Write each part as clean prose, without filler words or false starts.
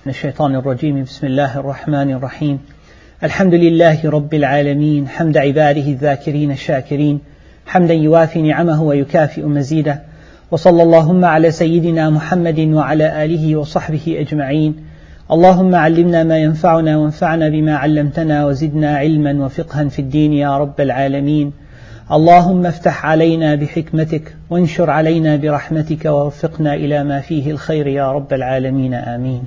من الشيطان الرجيم بسم الله الرحمن الرحيم الحمد لله رب العالمين حمد عباده الذاكرين الشاكرين حمدا يوافي نعمه ويكافئ مزيده وصلى اللهم على سيدنا محمد وعلى آله وصحبه أجمعين اللهم علمنا ما ينفعنا وانفعنا بما علمتنا وزدنا علما وفقها في الدين يا رب العالمين اللهم افتح علينا بحكمتك وانشر علينا برحمتك ووفقنا إلى ما فيه الخير يا رب العالمين آمين.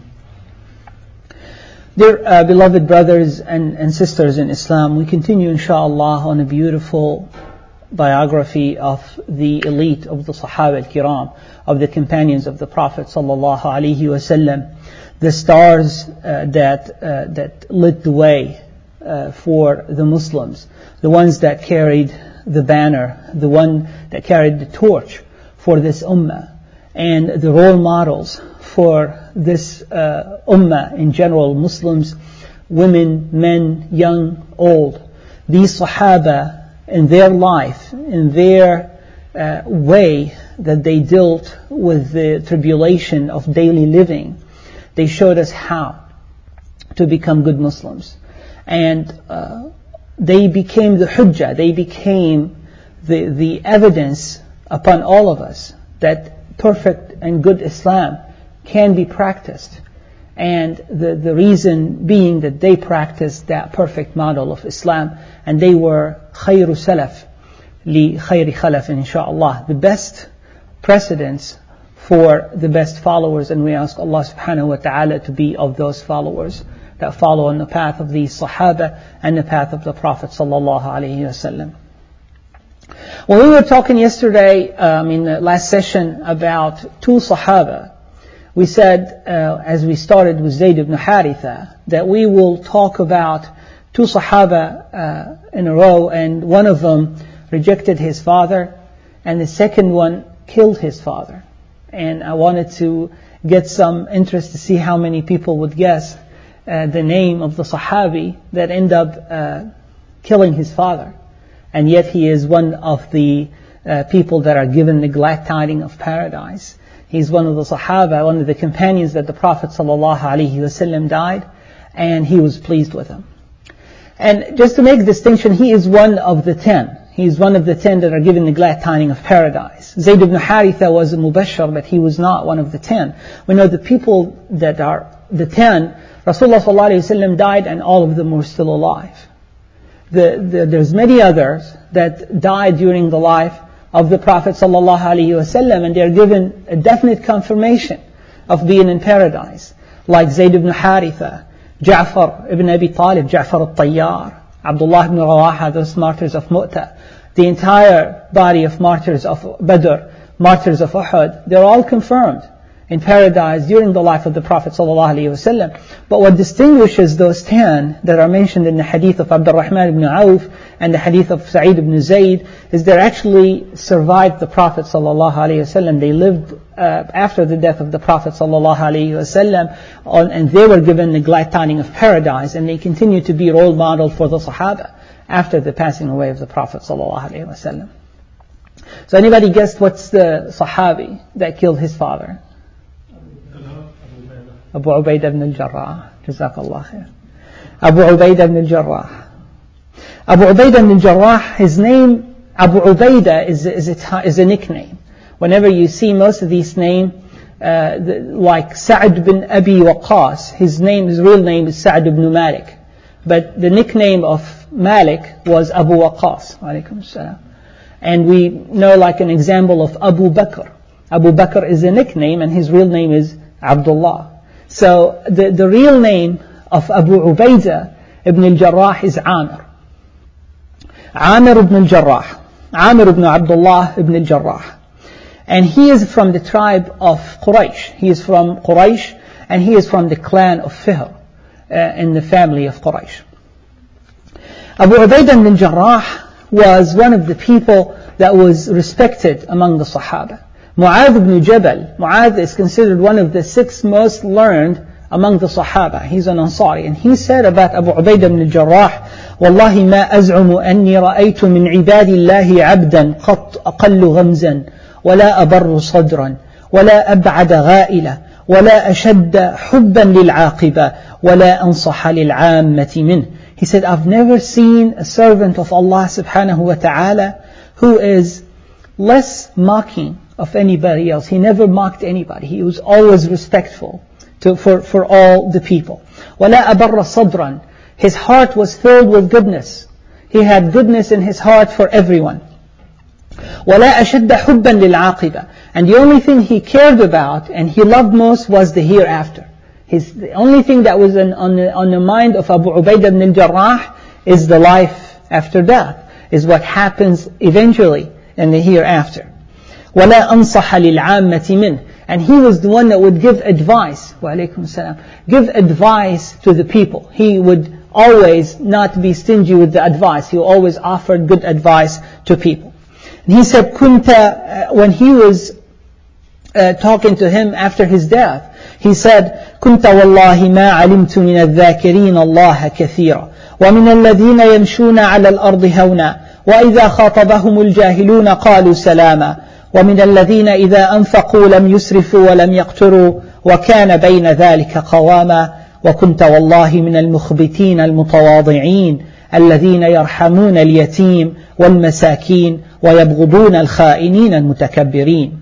Dear beloved brothers and sisters in Islam, we continue inshaAllah on a beautiful biography of the elite of the Sahaba al-Kiram, of the companions of the Prophet sallallahu alaihi wasallam, the stars that lit the way for the Muslims, the ones that carried the banner, the one that carried the torch for this ummah, and the role models for this ummah in general, Muslims, women, men, young, old. These Sahaba, in their life, in their way that they dealt with the tribulation of daily living, they showed us how to become good Muslims. And they became the hujjah, they became the evidence upon all of us that perfect and good Islam can be practiced. And the reason being that they practiced that perfect model of Islam, and they were khayru salaf li khayri khalaf, inshaAllah, the best precedents for the best followers. And we ask Allah subhanahu wa ta'ala to be of those followers that follow on the path of these Sahaba and the path of the Prophet sallallahu alaihi wasallam. Well, we were talking yesterday in the last session about two Sahaba. We said, as we started with Zayd ibn Haritha, that we will talk about two Sahaba in a row, and one of them rejected his father, and the second one killed his father. And I wanted to get some interest to see how many people would guess the name of the Sahabi that ended up killing his father. And yet he is one of the people that are given the glad tidings of paradise. He's one of the Sahaba, one of the companions that the Prophet ﷺ died, and he was pleased with him. And just to make a distinction, he is one of the 10. He is one of the 10 that are given the glad tidings of paradise. Zayd ibn Haritha was a mubashshar, but he was not one of the 10. We know the people that are the 10, Rasulullah ﷺ died and all of them were still alive. There's many others that died during the life of the Prophet ﷺ, and they are given a definite confirmation of being in paradise, like Zayd ibn Haritha, Ja'far ibn Abi Talib, Ja'far al-Tayyar, Abdullah ibn Rawaha, those martyrs of Mu'tah, the entire body of martyrs of Badr, martyrs of Uhud, they're all confirmed in paradise during the life of the Prophet ﷺ. But what distinguishes those 10 that are mentioned in the hadith of Abdurrahman ibn Auf and the hadith of Sa'id ibn Zayd is they actually survived the Prophet ﷺ. They lived after the death of the Prophet ﷺ, and they were given the glad tidings of paradise, and they continue to be role model for the Sahaba after the passing away of the Prophet ﷺ. So anybody guessed what's the Sahabi that killed his father? Abu Ubaidah ibn al-Jarrah. Jazakallah khair. Abu Ubaidah ibn al-Jarrah. Abu Ubaidah ibn al-Jarrah, his name, Abu Ubaidah is a nickname. Whenever you see most of these names, like Sa'd bin Abi Waqqas, his real name is Sa'd ibn Malik. But the nickname of Malik was Abu Waqqas. Alaykum as-salam. And we know like an example of Abu Bakr. Abu Bakr is a nickname and his real name is Abdullah. So the real name of Abu Ubaidah ibn al-Jarrah is Amir. Amir ibn al-Jarrah. Amir ibn Abdullah ibn al-Jarrah. And he is from the tribe of Quraysh. He is from Quraysh, and he is from the clan of Fihr in the family of Quraysh. Abu Ubaidah ibn al-Jarrah was one of the people that was respected among the Sahaba. Mu'adh ibn Jabal. Mu'adh is considered one of the 6 most learned among the Sahaba. He's an Ansari. And he said about Abu Ubaidah ibn al-Jarrah, وَاللَّهِ مَا أَزْعُمُ أَنِّي رَأَيْتُ مِنْ عِبَادِ اللَّهِ عَبْدًا قَطْ أَقَلُّ غَمْزًا وَلَا أَبَرُّ صَدْرًا وَلَا أَبْعَدَ غَائِلًا ولا أشد حبا للعاقبة ولا أنصح للعامة منه. He said, I've never seen a servant of Allah subhanahu wa ta'ala who is less mocking of anybody else. He never mocked anybody. He was always respectful for all the people. ولا أبر صدرا. His heart was filled with goodness. He had goodness in his heart for everyone. ولا أشد حبا للعاقبة. And the only thing he cared about and he loved most was the hereafter. The only thing that was on the mind of Abu Ubaidah ibn al-Jarrah is the life after death, is what happens eventually in the hereafter. وَلَا أَنصَحَ لِلْعَامَّةِ مِنْهِ. And he was the one that would give advice, وَعَلَيْكُمْ السَّلَامُ, give advice to the people. He would always not be stingy with the advice. He always offered good advice to people. And he said, when he was talking to him after his death, he said, كنت والله ما علمت من الذاكرين الله كثيرا ومن الذين يمشون على الأرض هونا وإذا خاطبهم الجاهلون قالوا سلاما ومن الذين إذا أنفقوا لم يسرفوا ولم يقتروا وكان بين ذلك قواما وكنت والله من المخبتين المتواضعين الذين يرحمون اليتيم والمساكين ويبغضون الخائنين المتكبرين.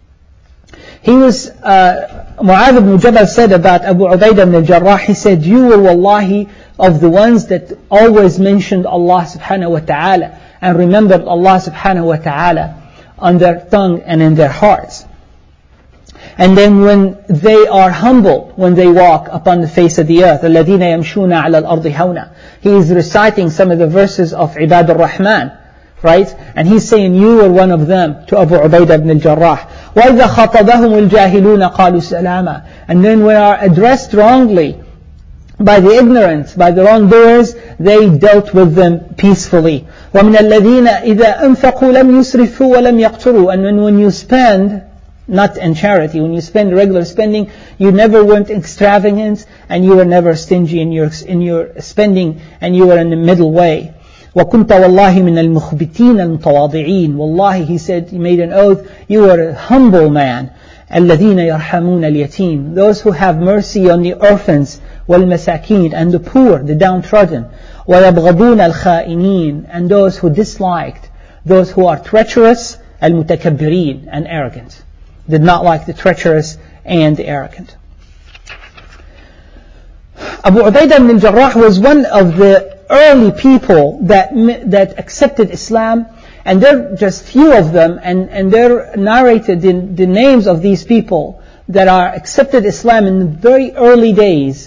He was, Mu'adh ibn Jabal said about Abu Ubaidah ibn al-Jarrah, he said, you were wallahi of the ones that always mentioned Allah subhanahu wa ta'ala and remembered Allah subhanahu wa ta'ala on their tongue and in their hearts. And then when they are humble, when they walk upon the face of the earth, الَّذِينَ يَمْشُونَ عَلَى الْأَرْضِ هَوْنًا. He is reciting some of the verses of Ibad al-Rahman, right? And he's saying, you were one of them, to Abu Ubaidah ibn al-Jarrah. وَإِذَا خَطَبَهُمُ الْجَاهِلُونَ قَالُوا سَلَامًا. And then when are addressed wrongly by the ignorant, by the wrongdoers, they dealt with them peacefully. وَمِنَ الَّذِينَ إِذَا أَنفَقُوا لَمْ يُسْرِفُوا وَلَمْ يَقْتُرُوا. And when you spend, not in charity, when you spend regular spending, you never went extravagant and you were never stingy in your spending, and you were in the middle way. وَكُنْتَ وَاللَّهِ مِنَ الْمُخْبِتِينَ الْمُتَوَاضِعِينَ. Wallahi, he said, he made an oath, you are a humble man. الَّذِينَ يَرْحَمُونَ الْيَتِيمِ. Those who have mercy on the orphans, وَالْمَسَاكِينَ, and the poor, the downtrodden. وَيَبْغَضُونَ الْخَائِنِينَ. And those who disliked, those who are treacherous, الْمُتَكَبِّرِينَ, and arrogant. Did not like the treacherous and the arrogant. Abu Ubaidah ibn al-Jarrah was one of the early people that accepted Islam, and there are just few of them, and they're narrated in the names of these people that are accepted Islam in the very early days,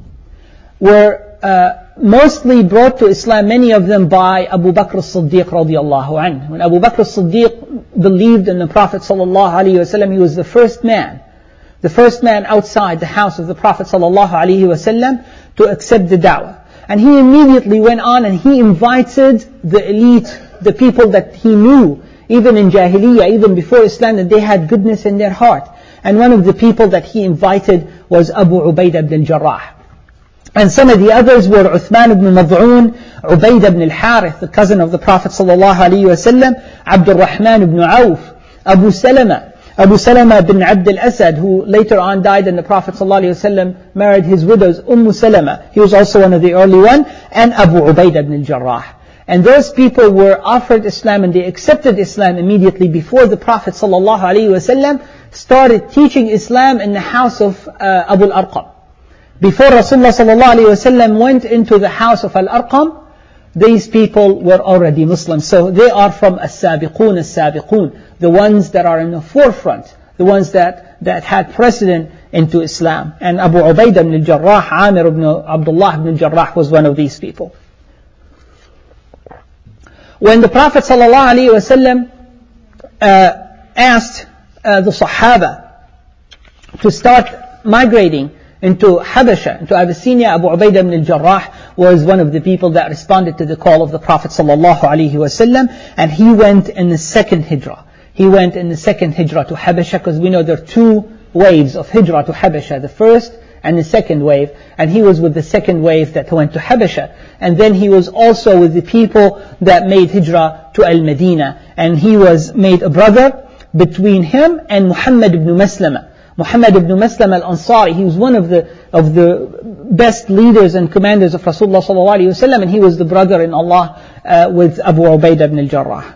were mostly brought to Islam, many of them by Abu Bakr as-Siddiq radiyallahu anhu. When Abu Bakr as-Siddiq believed in the Prophet sallallahu alaihi wasallam, he was the first man outside the house of the Prophet sallallahu alaihi wasallam to accept the da'wah. And he immediately went on and he invited the elite, the people that he knew, even in Jahiliyyah, even before Islam, that they had goodness in their heart. And one of the people that he invited was Abu Ubaidah ibn al-Jarrah. And some of the others were Uthman ibn Mad'un, Ubaidah ibn al-Harith, the cousin of the Prophet sallallahu alaihi wasallam, Abdul Rahman ibn Auf, Abu Salama bin Abd al-Asad, who later on died, and the Prophet ﷺ married his widows, Salama. He was also one of the early one, and Abu Ubaidah ibn al-Jarrah. And those people were offered Islam and they accepted Islam immediately before the Prophet ﷺ started teaching Islam in the house of Abu al-Arqam. Before Rasulullah ﷺ went into the house of Al-Arqam, these people were already Muslims. So they are from as-sabiqun, the ones that are in the forefront, the ones that had precedent into Islam. And Abu Ubaidah ibn al-Jarrah, Amir ibn Abdullah ibn al-Jarrah was one of these people. When the Prophet ﷺ asked the Sahaba to start migrating into Habasha, into Abyssinia, Abu Ubaidah ibn al-Jarrah was one of the people that responded to the call of the Prophet ﷺ, and he went in the second hijrah. He went in the second hijrah to Habasha, because we know there are two waves of hijrah to Habasha, the first and the second wave, and he was with the second wave that went to Habasha. And then he was also with the people that made hijrah to Al-Madinah, and he was made a brother between him and Muhammad ibn Maslama. Muhammad ibn Maslam al-Ansari, he was one of the best leaders and commanders of Rasulullah sallallahu alaihi wasallam, and he was the brother-in-law with Abu Ubaidah ibn al-Jarrah.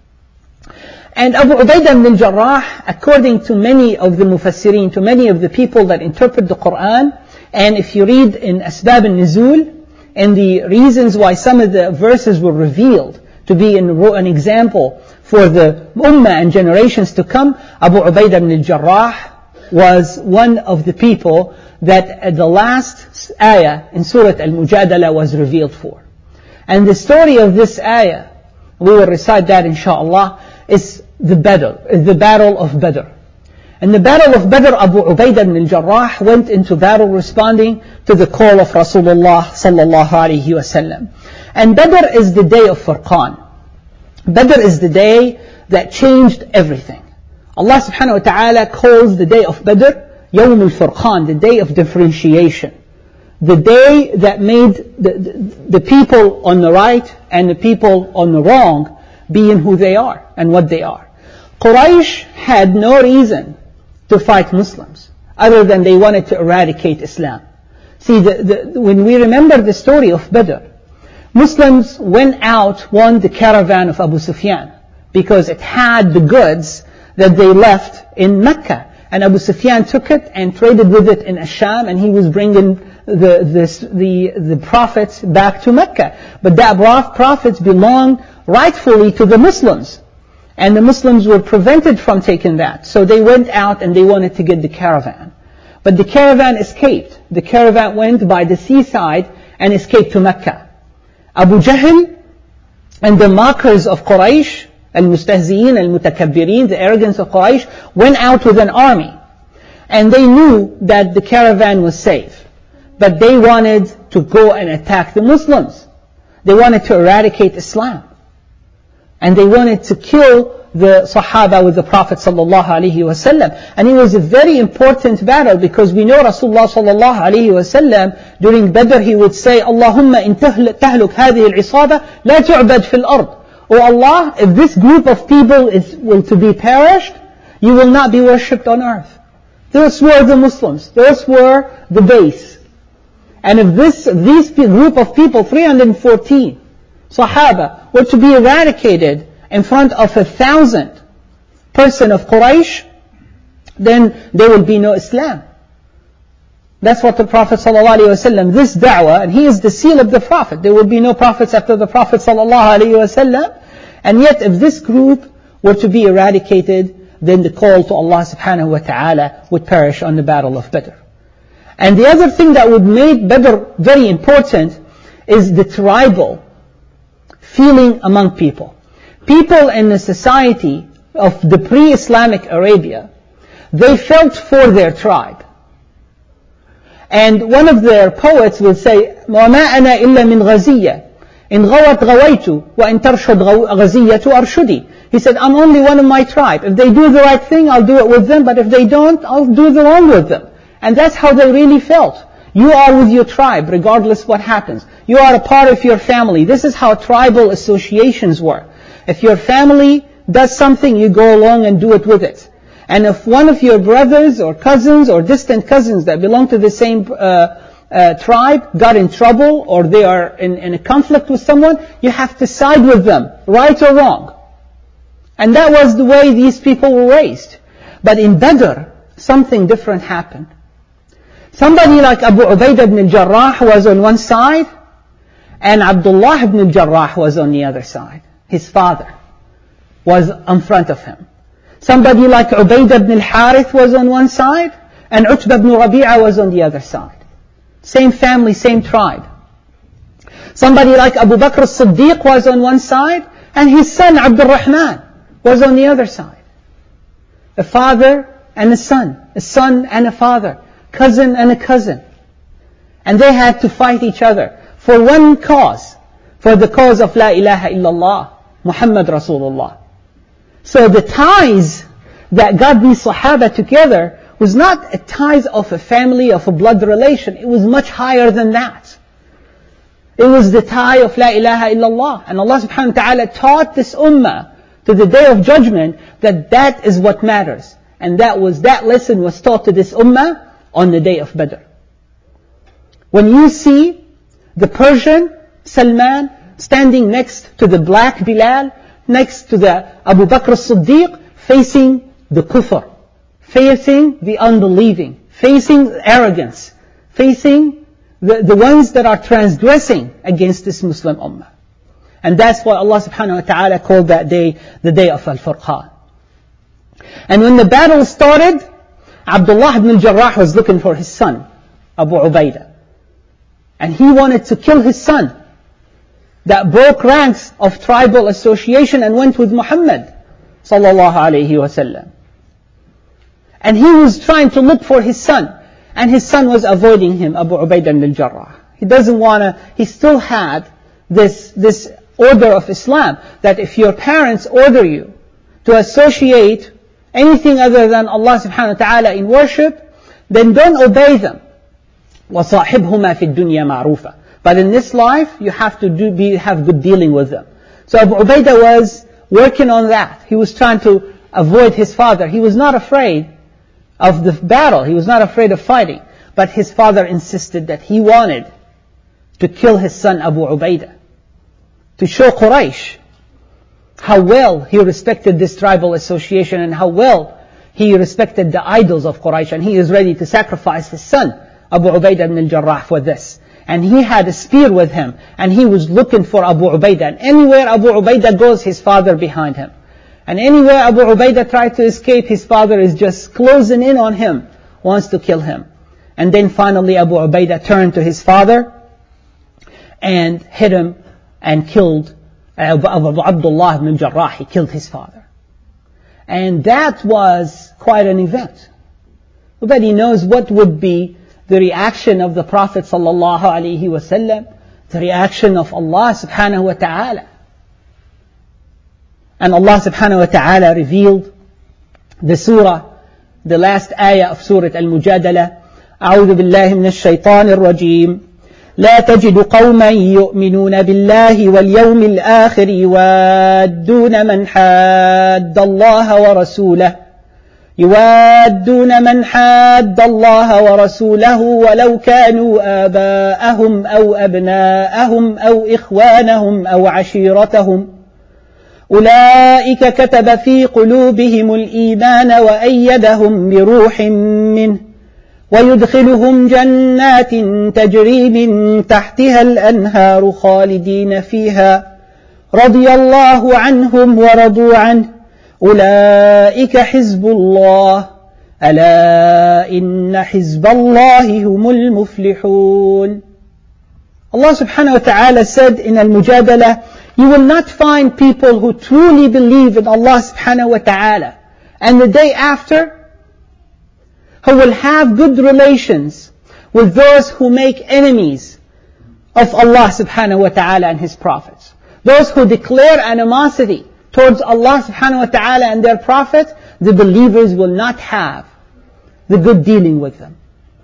And Abu Ubaidah ibn al-Jarrah, according to many of the mufassirin, to many of the people that interpret the Quran, and if you read in Asbab al-Nuzul, and the reasons why some of the verses were revealed to be an example for the ummah and generations to come, Abu Ubaidah ibn al-Jarrah was one of the people that the last ayah in Surah Al-Mujadala was revealed for. And the story of this ayah, we will recite that inshaAllah, is the battle of Badr. In the battle of Badr, Abu Ubaidah ibn al-Jarrah went into battle responding to the call of Rasulullah sallallahu alaihi wasallam. And Badr is the day of Furqan. Badr is the day that changed everything. Allah subhanahu wa ta'ala calls the day of Badr Yawm al-Furqan, the day of differentiation. The day that made the people on the right and the people on the wrong being who they are and what they are. Quraysh had no reason to fight Muslims other than they wanted to eradicate Islam. See, when we remember the story of Badr, Muslims went out, won the caravan of Abu Sufyan because it had the goods that they left in Mecca. And Abu Sufyan took it and traded with it in Asham, and he was bringing the profits back to Mecca. But that profits belonged rightfully to the Muslims. And the Muslims were prevented from taking that. So they went out and they wanted to get the caravan. But the caravan escaped. The caravan went by the seaside and escaped to Mecca. Abu Jahl and the mockers of Quraysh, al-mustahzi'in, al-mutakabbirin, the arrogance of Quraysh, went out with an army. And they knew that the caravan was safe. But they wanted to go and attack the Muslims. They wanted to eradicate Islam. And they wanted to kill the Sahaba with the Prophet sallallahu alaihi wasallam. And it was a very important battle because we know Rasulullah sallallahu alaihi wasallam during Badr he would say, Allahumma in tahluk hadhihi al-isaba la tu'bad fil ard. Oh Allah, if this group of people will to be perished, you will not be worshipped on earth. Those were the Muslims. Those were the base. And if these group of people, 314 Sahaba, were to be eradicated in front of 1,000 person of Quraysh, then there will be no Islam. That's what the Prophet ﷺ, this da'wah, and he is the seal of the Prophet. There will be no prophets after the Prophet ﷺ. And yet if this group were to be eradicated, then the call to Allah subhanahu wa ta'ala would perish on the battle of Badr. And the other thing that would make Badr very important is the tribal feeling among people. People in the society of the pre-Islamic Arabia, they felt for their tribe. And one of their poets would say, وَمَا أَنَا إِلَّا مِنْ غَزِيَّةٍ إِنْ غَوَتْ غَوَيْتُ وَإِنْ تَرْشُدْ غَزِيَّةُ أَرْشُدِي. He said, I'm only one of my tribe. If they do the right thing, I'll do it with them. But if they don't, I'll do the wrong with them. And that's how they really felt. You are with your tribe, regardless what happens. You are a part of your family. This is how tribal associations work. If your family does something, you go along and do it with it. And if one of your brothers or cousins or distant cousins that belong to the same tribe got in trouble or they are in a conflict with someone, you have to side with them, right or wrong. And that was the way these people were raised. But in Badr, something different happened. Somebody like Abu Ubaidah ibn al-Jarrah was on one side, and Abdullah ibn al-Jarrah was on the other side. His father was in front of him. Somebody like Ubaidah ibn al-Harith was on one side, and Utbah ibn Rabi'ah was on the other side. Same family, same tribe. Somebody like Abu Bakr as-Siddiq was on one side, and his son Abdul Rahman was on the other side. A father and a son and a father, cousin and a cousin. And they had to fight each other for one cause, for the cause of La ilaha illallah, Muhammad Rasulullah. So the ties that got these Sahaba together was not a ties of a family, of a blood relation. It was much higher than that. It was the tie of La ilaha illallah. And Allah subhanahu wa ta'ala taught this ummah to the day of judgment that is what matters. And that lesson was taught to this ummah on the day of Badr. When you see the Persian Salman standing next to the black Bilal, next to the Abu Bakr as-Siddiq, facing the kufr, facing the unbelieving, facing arrogance, facing the ones that are transgressing against this Muslim ummah. And that's why Allah subhanahu wa ta'ala called that day the day of Al-Furqan. And when the battle started, Abdullah ibn al-Jarrah was looking for his son, Abu Ubaidah. And he wanted to kill his son that broke ranks of tribal association and went with Muhammad sallallahu alayhi wasallam. And he was trying to look for his son. And his son was avoiding him, Abu Ubaidah ibn al-Jarrah. He still had this order of Islam, that if your parents order you to associate anything other than Allah subhanahu wa ta'ala in worship, then don't obey them. وَصَاحِبْهُمَا فِي الدُّنْيَا مَعْرُوفًا. But in this life, you have to have good dealing with them. So Abu Ubaidah was working on that. He was trying to avoid his father. He was not afraid of the battle. He was not afraid of fighting. But his father insisted that he wanted to kill his son Abu Ubaidah, to show Quraysh how well he respected this tribal association and how well he respected the idols of Quraysh, and he is ready to sacrifice his son Abu Ubaidah ibn al-Jarrah for this. And he had a spear with him, and he was looking for Abu Ubaidah. And anywhere Abu Ubaidah goes, his father behind him. And anywhere Abu Ubaidah tried to escape, his father is just closing in on him, wants to kill him. And then finally Abu Ubaidah turned to his father and hit him and killed Abdullah ibn Jarrah. He killed his father. And that was quite an event. Nobody knows what would be the reaction of the Prophet sallallahu alaihi wasallam, the reaction of Allah subhanahu wa ta'ala. And Allah subhanahu wa ta'ala revealed the surah, the last ayah of Surah Al-Mujadala. أعوذ بالله من الشيطان الرجيم. لا تجد قوما يؤمنون بالله واليوم الآخر يوادون من حاد الله ورسوله ولو كانوا آباءهم أو أبناءهم أو إخوانهم أو عشيرتهم أولئك كتب في قلوبهم الإيمان وأيدهم بروح منه ويدخلهم جنات تجري من تحتها الأنهار خالدين فيها رضي الله عنهم ورضوا عنه أولئك حزب الله ألا إن حزب الله هم المفلحون. Allah subhanahu wa ta'ala said in Al-Mujadala, you will not find people who truly believe in Allah subhanahu wa ta'ala and the day after, who will have good relations with those who make enemies of Allah subhanahu wa ta'ala and His prophets. Those who declare animosity towards Allah subhanahu wa ta'ala and their prophet, the believers will not have the good dealing with them.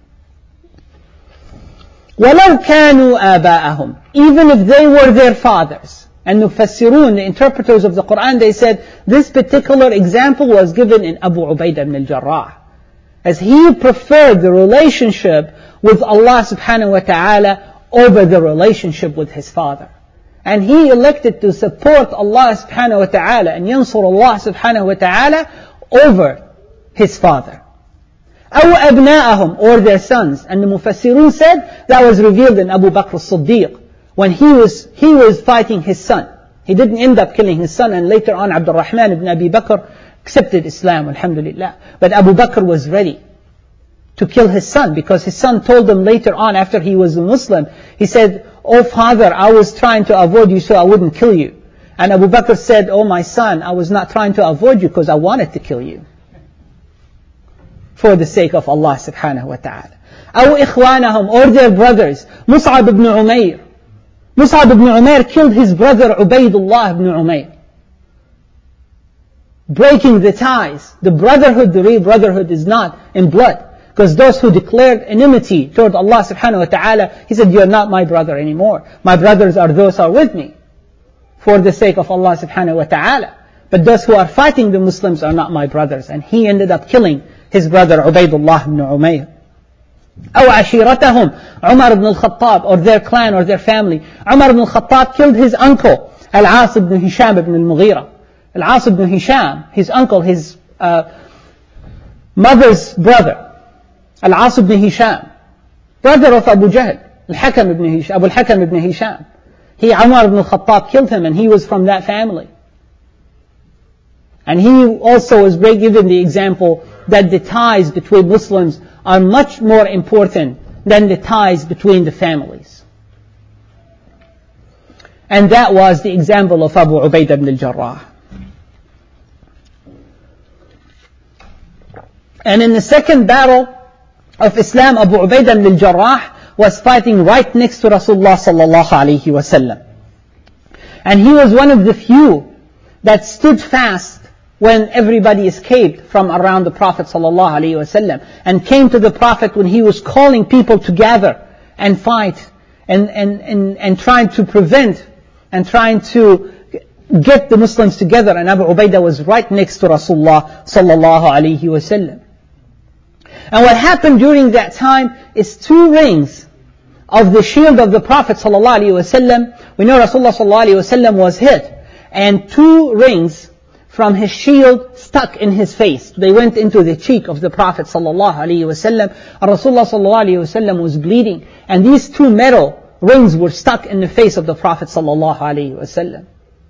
وَلَوْ كَانُوا آبَاءَهُمْ. Even if they were their fathers. And Mufassirun, the interpreters of the Quran, they said this particular example was given in Abu Ubaidah ibn al-Jarrah, as he preferred the relationship with Allah subhanahu wa ta'ala over the relationship with his father. And he elected to support Allah subhanahu wa ta'ala and yansur Allah subhanahu wa ta'ala over his father. أو أبناءهم, or their sons. And the Mufassirun said that was revealed in Abu Bakr as-Siddiq when he was fighting his son. He didn't end up killing his son, and later on Abdul Rahman ibn Abi Bakr accepted Islam, alhamdulillah. But Abu Bakr was ready to kill his son, because his son told him later on, after he was a Muslim, he said, "Oh father, I was trying to avoid you so I wouldn't kill you." And Abu Bakr said, "Oh my son, I was not trying to avoid you because I wanted to kill you, for the sake of Allah subhanahu wa ta'ala." أو إخوانهم, or their brothers. Mus'ab ibn Umayr. Mus'ab ibn Umayr killed his brother Ubaydullah ibn Umayr, breaking the ties. The brotherhood, the real brotherhood, is not in blood. Because those who declared enmity toward Allah subhanahu wa ta'ala, he said, "You are not my brother anymore. My brothers are those who are with me, for the sake of Allah subhanahu wa ta'ala." but those who are fighting the Muslims are not my brothers. And he ended up killing his brother Ubaydullah ibn Umayr. أو عشيرتهم Umar ibn al-Khattab, or their clan or their family. Umar ibn al-Khattab killed his uncle Al-As ibn Hisham ibn al-Mughira. Al-As ibn Hisham, his uncle, his mother's brother. Al-As ibn Hisham, brother of Abu Jahl, Al-Hakam ibn Hisham, Abu al-Hakam ibn Hisham. Umar ibn al-Khattab killed him, and he was from that family. And he also was given the example that the ties between Muslims are much more important than the ties between the families. And that was the example of Abu Ubaidah ibn al-Jarrah. And in the second battle of Islam, Abu Ubaidah ibn al-Jarrah was fighting right next to Rasulullah sallallahu alayhi wasallam. And he was one of the few that stood fast when everybody escaped from around the Prophet sallallahu alaihi wasallam, and came to the Prophet when he was calling people to gather and fight and trying to prevent and trying to get the Muslims together. And Abu Ubaidah was right next to Rasulullah sallallahu alaihi wasallam. And what happened during that time is 2 rings of the shield of the Prophet sallallahu alaihi wasallam. We know Rasulullah sallallahu alaihi wasallam was hit, and 2 rings from his shield stuck in his face. They went into the cheek of the Prophet sallallahu alaihi wasallam. And Rasulullah sallallahu alaihi wasallam was bleeding, and these 2 metal rings were stuck in the face of the Prophet sallallahu alaihi wasallam.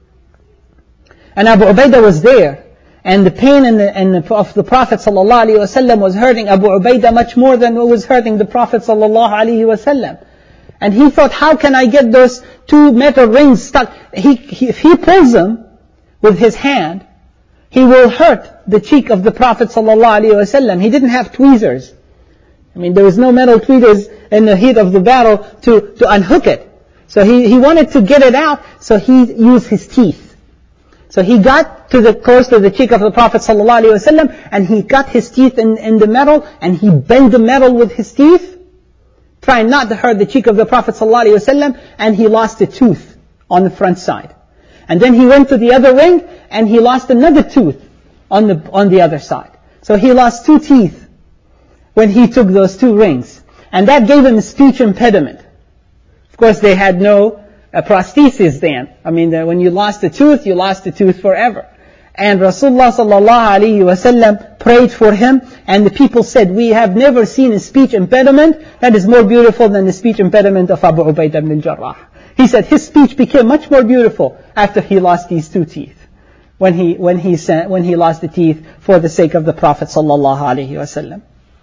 And Abu Ubaidah was there, and the pain of the Prophet sallallahu alaihi wasallam was hurting Abu Ubaidah much more than what was hurting the Prophet sallallahu alaihi wasallam. And he thought, how can I get those 2 metal rings stuck? If he pulls them with his hand, he will hurt the cheek of the Prophet sallallahu alaihi wasallam. He didn't have tweezers. I mean, there was no metal tweezers in the heat of the battle to unhook it. So he wanted to get it out, so he used his teeth. So he got close to the cheek of the Prophet sallallahu alaihi wasallam, and he got his teeth in the metal, and he bent the metal with his teeth, trying not to hurt the cheek of the Prophet sallallahu alaihi wasallam, and he lost a tooth on the front side. And then he went to the other ring, and he lost another tooth on the other side. So he lost 2 teeth when he took those 2 rings. And that gave him a speech impediment. Of course, they had no prosthesis then. I mean, when you lost a tooth, you lost a tooth forever. And Rasulullah sallallahu alaihi wasallam prayed for him, and the people said, we have never seen a speech impediment that is more beautiful than the speech impediment of Abu Ubaidah ibn al-Jarrah. He said his speech became much more beautiful after he lost these 2 teeth. When he lost the teeth for the sake of the Prophet sallallahu alaihi wasallam.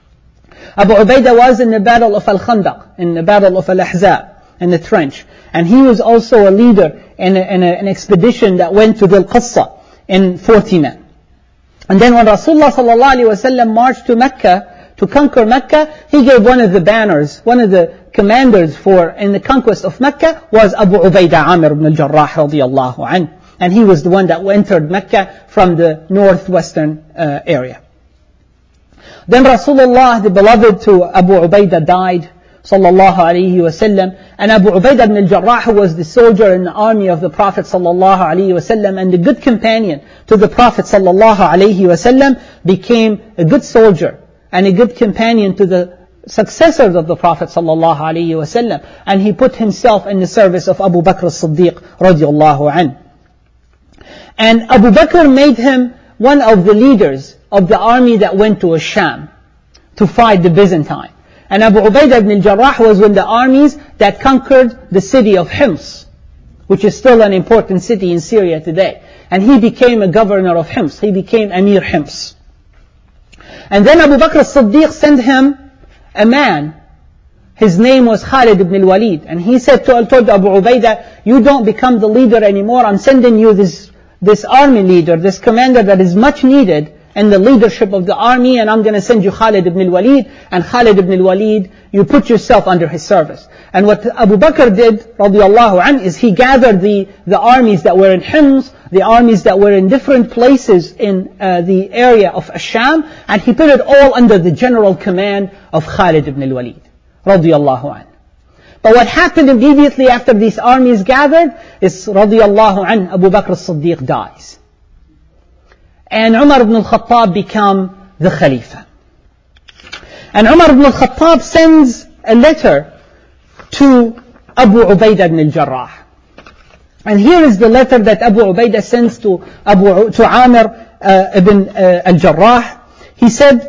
Abu Ubaidah was in the battle of Al-Khandaq, in the battle of Al-Ahzab, in the trench. And he was also a leader in an expedition that went to Dhul-Qassa in 40 men. And then when Rasulullah sallallahu alaihi wasallam marched to Mecca, to conquer Mecca, he gave one of the banners, one of the commanders in the conquest of Mecca was Abu Ubaidah Amir ibn al-Jarrah radiyallahu anhu. And he was the one that entered Mecca from the northwestern area. Then Rasulullah, the beloved to Abu Ubaidah, died sallallahu alayhi wasallam. And Abu Ubaidah ibn al-Jarrah was the soldier in the army of the Prophet sallallahu alayhi wasallam, and the good companion to the Prophet sallallahu alayhi wasallam, became a good soldier and a good companion to the successors of the Prophet sallallahu alayhi wasallam. And he put himself in the service of Abu Bakr as-Siddiq radiyallahu anhu. And Abu Bakr made him one of the leaders of the army that went to Sham to fight the Byzantine. And Abu Ubaidah ibn al-Jarrah was one of the armies that conquered the city of Hims, which is still an important city in Syria today. And he became a governor of Hims. He became Amir Hims. And then Abu Bakr as-Siddiq sent him a man. His name was Khalid ibn al-Walid. And he said told Abu Ubaidah, you don't become the leader anymore. I'm sending you this army leader, this commander that is much needed in the leadership of the army, and I'm going to send you Khalid ibn al-Walid. And Khalid ibn al-Walid, you put yourself under his service. And what Abu Bakr did, radiyallahu anhu, is he gathered the armies that were in Hims, the armies that were in different places in the area of Asham, and he put it all under the general command of Khalid ibn al-Walid, radiyallahu anhu. But what happened immediately after these armies gathered is, radiyallahu anhu, Abu Bakr as-Siddiq dies. and Umar ibn al-Khattab become the Khalifa. And Umar ibn al-Khattab sends a letter to Abu Ubaidah ibn al-Jarrah. And here is the letter that Abu Ubaidah sends to Amir ibn al-Jarrah. He said,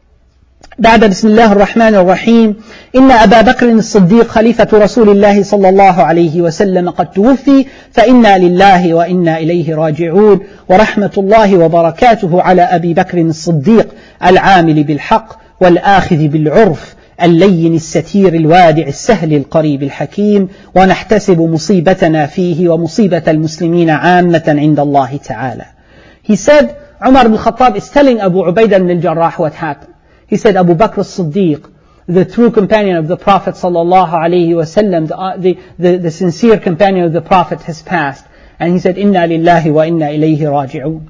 بعد بسم الله الرحمن الرحيم إن أبا بكر الصديق خليفة رسول الله صلى الله عليه وسلم قد توفي فإنا لله وإنا إليه راجعون ورحمة الله وبركاته على أبي بكر الصديق العامل بالحق والآخذ بالعرف اللين الستير الوادع السهل القريب الحكيم ونحتسب مصيبتنا فيه ومصيبة المسلمين عامة عند الله تعالى. He said, Umar ibn Khattab is telling Abu Ubaidah ibn al-Jarrah what happened. He said, Abu Bakr as-Siddiq, the true companion of the Prophet sallallahu alaihi wasallam, the sincere companion of the Prophet has passed. And he said, Inna lillahi wa inna ilayhi raji'un.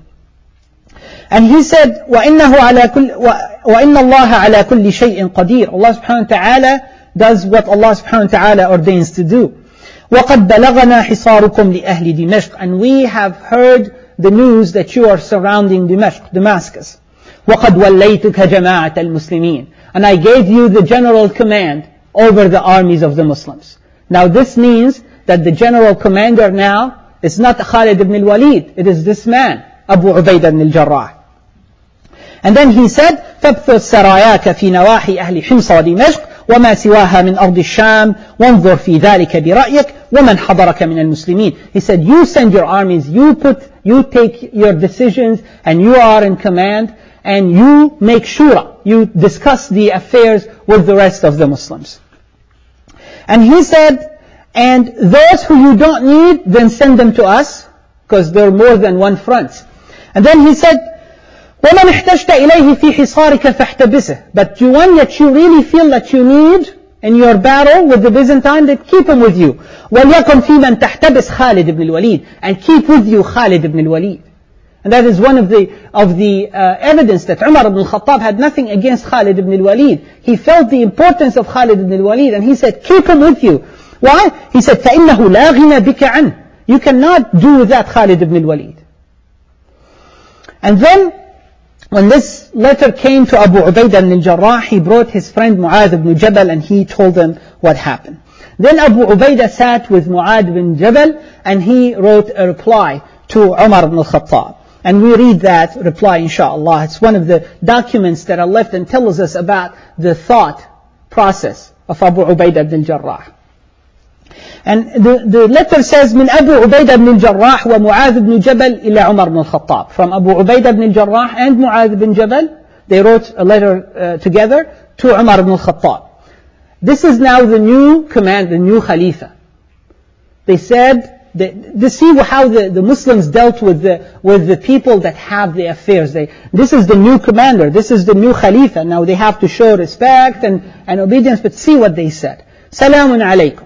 And he said, وَإِنَّ اللَّهَ عَلَى كُلِّ شَيْءٍ قَدِيرٌ. Allah subhanahu wa ta'ala does what Allah subhanahu wa ta'ala ordains to do. وَقَدْ بَلَغَنَا حِصَارُكُمْ لِأَهْلِ دِمَشْقٍ. And we have heard the news that you are surrounding Damascus. وَقَدْ وَلَّيْتُكَ جَمَاعَةَ الْمُسْلِمِينَ. And I gave you the general command over the armies of the Muslims. Now this means that the general commander now is not Khalid ibn al-Walid. It is this man, Abu Ubaidah ibn al-Jarrah. And then he said, فَابْثُرْ سَرَايَاكَ فِي نَوَاحِي أَهْلِ حِمْصَ وَدِمَشْقٍ وَمَا سِوَاهَا مِنْ أَرْضِ الشَّامِ وَانْظُرْ فِي ذَلِكَ بِرَأْيِكَ وَمَنْ حَضَرَكَ مِنَ الْمُسْلِمِينَ. He said, you send your armies, you take your decisions, and you are in command, and you make shura, you discuss the affairs with the rest of the Muslims. And he said, and those who you don't need, then send them to us, because there are more than one front. And then he said, وَمَنْ احْتَجْتَ إِلَيْهِ فِي حِصَارِكَ فَاحْتَبِسْهُ. But the one that you really feel that you need in your battle with the Byzantine, then keep him with you. وَلْيَكُنْ فِي مَنْ تَحْتَبِسْ خَالِدْ ibn al-Walid. And keep with you Khalid ibn al-Walid. And that is one of the evidence that Umar ibn al-Khattab had nothing against Khalid ibn al-Walid. He felt the importance of Khalid ibn al-Walid, and he said, keep him with you. Why? He said, فَإِنَّهُ لَا غِنَى بِكَ عَنْهُ. You cannot do without Khalid ibn al-Walid. And then, when this letter came to Abu Ubaidah ibn al-Jarrah, he brought his friend Mu'adh ibn Jabal, and he told him what happened. Then Abu Ubaidah sat with Mu'adh ibn Jabal, and he wrote a reply to Umar ibn al-Khattab. And we read that reply, inshaAllah. It's one of the documents that are left and tells us about the thought process of Abu Ubaidah ibn al-Jarrah. And the letter says, من أبو عبيدة بن الجراح ومعاذ بن جبل إلى عمر بن الخطاب. From Abu Ubaidah ibn al-Jarrah and Mu'adh ibn Jabal, they wrote a letter together to Umar ibn al-Khattab. This is now the new command, the new Khalifa. They said, to see how the Muslims dealt with the people that have the affairs. This is the new commander, this is the new Khalifa. Now they have to show respect and obedience, but see what they said. Salamun alaykum.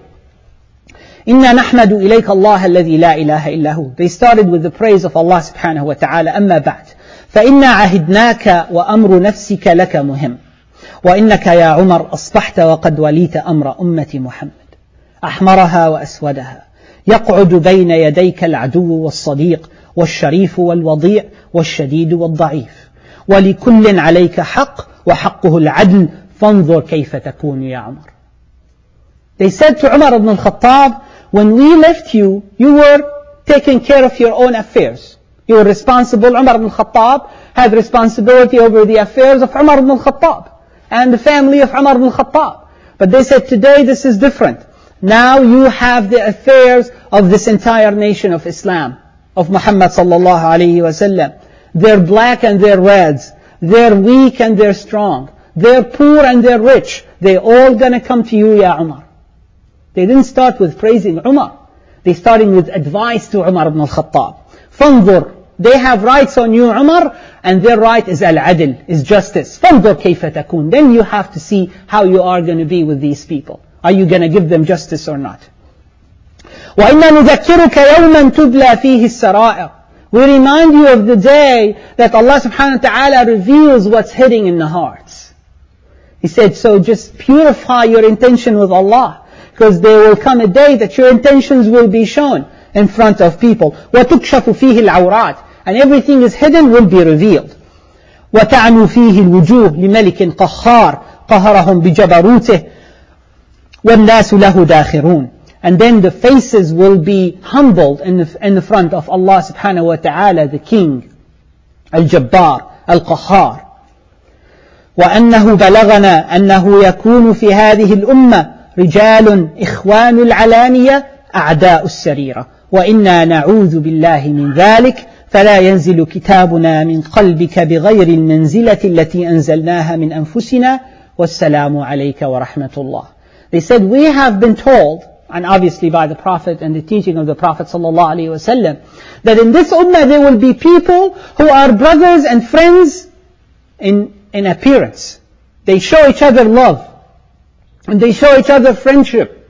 Inna nahmadu ilayka Allah alladhi la ilaha illahu. They started with the praise of Allah subhanahu wa ta'ala. Amma ba'd. فإنا عهدناك وأمر نفسك لك مهم. وإنك يا عمر أصبحت وقد وليت أمر أمة محمد. أحمرها وأسودها. يقعد بين يديك العدو والصديق والشريف والوضيع والشديد والضعيف. ولكل عليك حق وحقه العدل فانظر كيف تكون يا عمر. They said to Umar ibn al-Khattab, when we left you, you were taking care of your own affairs. You were responsible. Umar ibn al-Khattab had responsibility over the affairs of Umar ibn al-Khattab and the family of Umar ibn al-Khattab. But they said, today this is different. Now you have the affairs of this entire nation of Islam, of Muhammad sallallahu alayhi wa sallam. They're black and they're reds. They're weak and they're strong. They're poor and they're rich. They're all gonna come to you, Ya Umar. They didn't start with praising Umar. They started with advice to Umar ibn al-Khattab. فانظر. They have rights on you, Umar, and their right is al-adl, is justice. فانظر كيف تكون. Then you have to see how you are going to be with these people. Are you going to give them justice or not? وَإِنَّا نُذَكِّرُكَ يَوْمًا تُبْلَى فِيهِ السَّرَائِرُ. We remind you of the day that Allah subhanahu wa ta'ala reveals what's hidden in the hearts. He said, so just purify your intention with Allah, because there will come a day that your intentions will be shown in front of people. وَتُكْشَفُ فِيهِ الْعَوْرَاتِ. and everything is hidden will be revealed. وتعنو فيه الوجوه لملك قهار قهرهم بجبروته والناس له داخرون. And then the faces will be humbled in the front of Allah subhanahu wa ta'ala, the King, Al-Jabbar, Al-Qahhar. وأنه بلغنا أنه يكون في هذه الأمة رجال إخوان العلانية أعداء السريرة وإنا نعوذ بالله من ذلك فلا ينزل كتابنا من قلبك بغير المنزلة التي أنزلناها من أنفسنا والسلام عليك ورحمة الله. They said, we have been told, and obviously by the Prophet and the teaching of the Prophet sallallahu alaihi wasallam, that in this ummah there will be people who are brothers and friends in appearance. They show each other love, and they show each other friendship,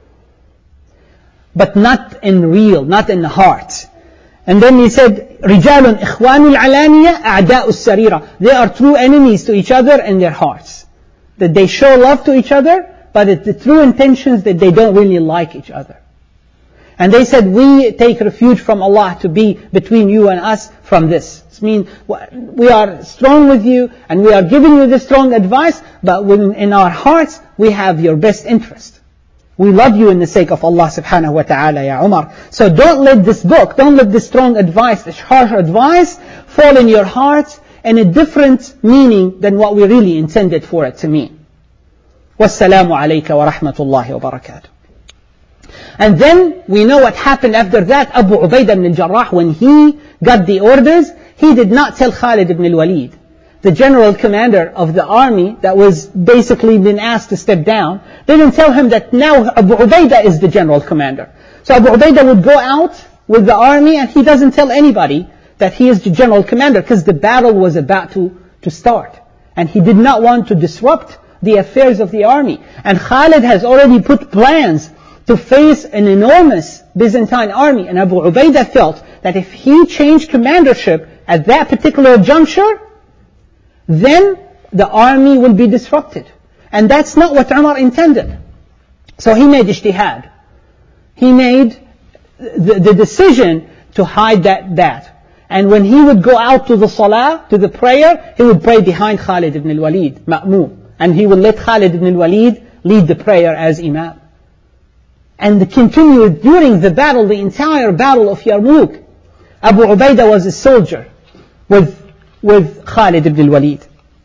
but not in real, not in the heart. And then he said, رِجَالٌ إِخْوَانُ الْعَلَانِيَةِ أَعْدَاءُ السَّرِيرَةِ. They are true enemies to each other in their hearts. That they show love to each other, but it's the true intentions that they don't really like each other. And they said, we take refuge from Allah to be between you and us from this. It means we are strong with you, and we are giving you the strong advice, but in our hearts, we have your best interest. We love you in the sake of Allah subhanahu wa ta'ala, ya Umar. So don't let this book, don't let this strong advice, this harsh advice, fall in your hearts in a different meaning than what we really intended for it to mean. Wassalamu alayka wa rahmatullahi wa barakatuh. And then we know what happened after that. Abu Ubaidah ibn al-Jarrah, when he got the orders, he did not tell Khalid ibn al-Walid, the general commander of the army that was basically been asked to step down. They didn't tell him that now Abu Ubaidah is the general commander. So Abu Ubaidah would go out with the army, and he doesn't tell anybody that he is the general commander, because the battle was about to start. And he did not want to disrupt the affairs of the army. And Khalid has already put plans to face an enormous Byzantine army. And Abu Ubaidah felt that if he changed commandership at that particular juncture, then the army will be disrupted. And that's not what Umar intended. So he made ijtihad. He made the decision to hide that. And when he would go out to the salah, to the prayer, he would pray behind Khalid ibn al-Walid, ma'mum. And he would let Khalid ibn al-Walid lead the prayer as imam. And continued during the battle, the entire battle of Yarmouk. Abu Ubaidah was a soldier with Khalid ibn al-Walid.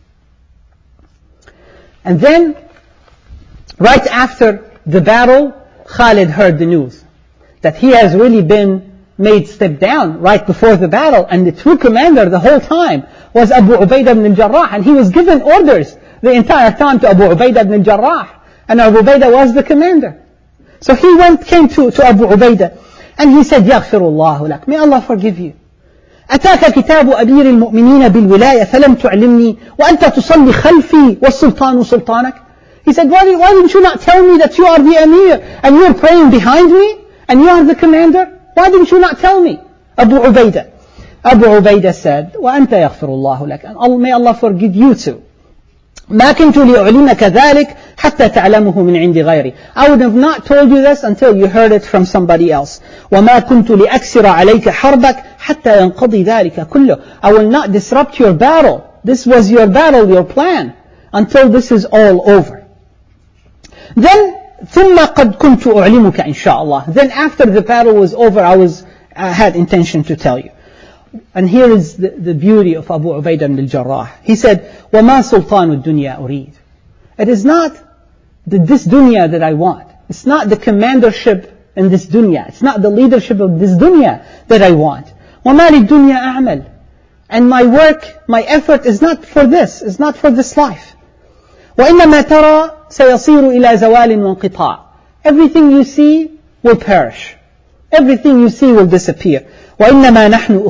And then, right after the battle, Khalid heard the news that he has really been made step down right before the battle, and the true commander the whole time was Abu Ubaidah ibn al-Jarrah, and he was given orders the entire time to Abu Ubaidah ibn al-Jarrah, and Abu Ubaidah was the commander. So he came to Abu Ubaidah, and he said, يَغْفِرُ اللَّهُ لَكَ, may Allah forgive you. أتاك كتاب أمير المؤمنين بالولاية فلم تعلمني وأنت تصلي خلفي والسلطان سلطانك. He said, why didn't you not tell me that you are the Amir and you are praying behind me and you are the commander? Why didn't you not tell me? Abu Ubaidah. Abu Ubaidah said, وأنت يغفر الله لك, and may Allah forgive you too. ما كنت لأعلمك ذلك حتى تعلمه من عند غيري. I would have not told you this until you heard it from somebody else. وما كنت لأكسر عليك حربك حتى ينقضي ذلك كله. I will not disrupt your battle. This was your battle, your plan, until this is all over. Then ثم قد كنت أعلمك إن شاء الله. Then after the battle was over, I had intention to tell you. And here is the beauty of Abu Ubaidah ibn al-Jarrah. He said, وَمَا سُلْطَانُ الدُّنْيَا أُرِيد. It is not this dunya that I want. It's not the commandership in this dunya. It's not the leadership of this dunya that I want. وَمَا لِلدُّنْيَا أَعْمَلُ. And my work, my effort is not for this. It's not for this life. وَإِنَّمَا تَرَى سَيَصِيرُ إِلَى زَوَالٍ وَانْقِطَاعٍ. Everything you see will perish. Everything you see will disappear. وإنما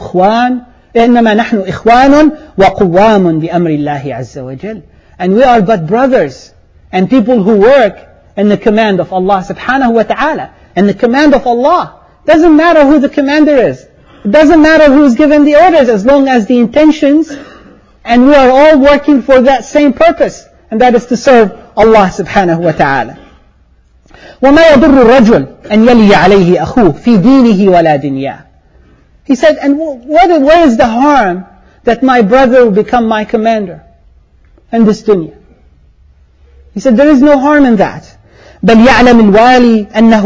نحن إخوان وقوام بأمر الله عز وجل. And we are but brothers and people who work in the command of Allah subhanahu wa ta'ala. And the command of Allah. Doesn't matter who the commander is. It doesn't matter who is given the orders, as long as the intentions, and we are all working for that same purpose, and that is to serve Allah subhanahu wa ta'ala. وما يضر الرجل أن يلي عليه أخوه في دينه ولا دنياه. He said, and where is the harm that my brother will become my commander in this dunya? He said, there is no harm in that. بل يعلم الوالي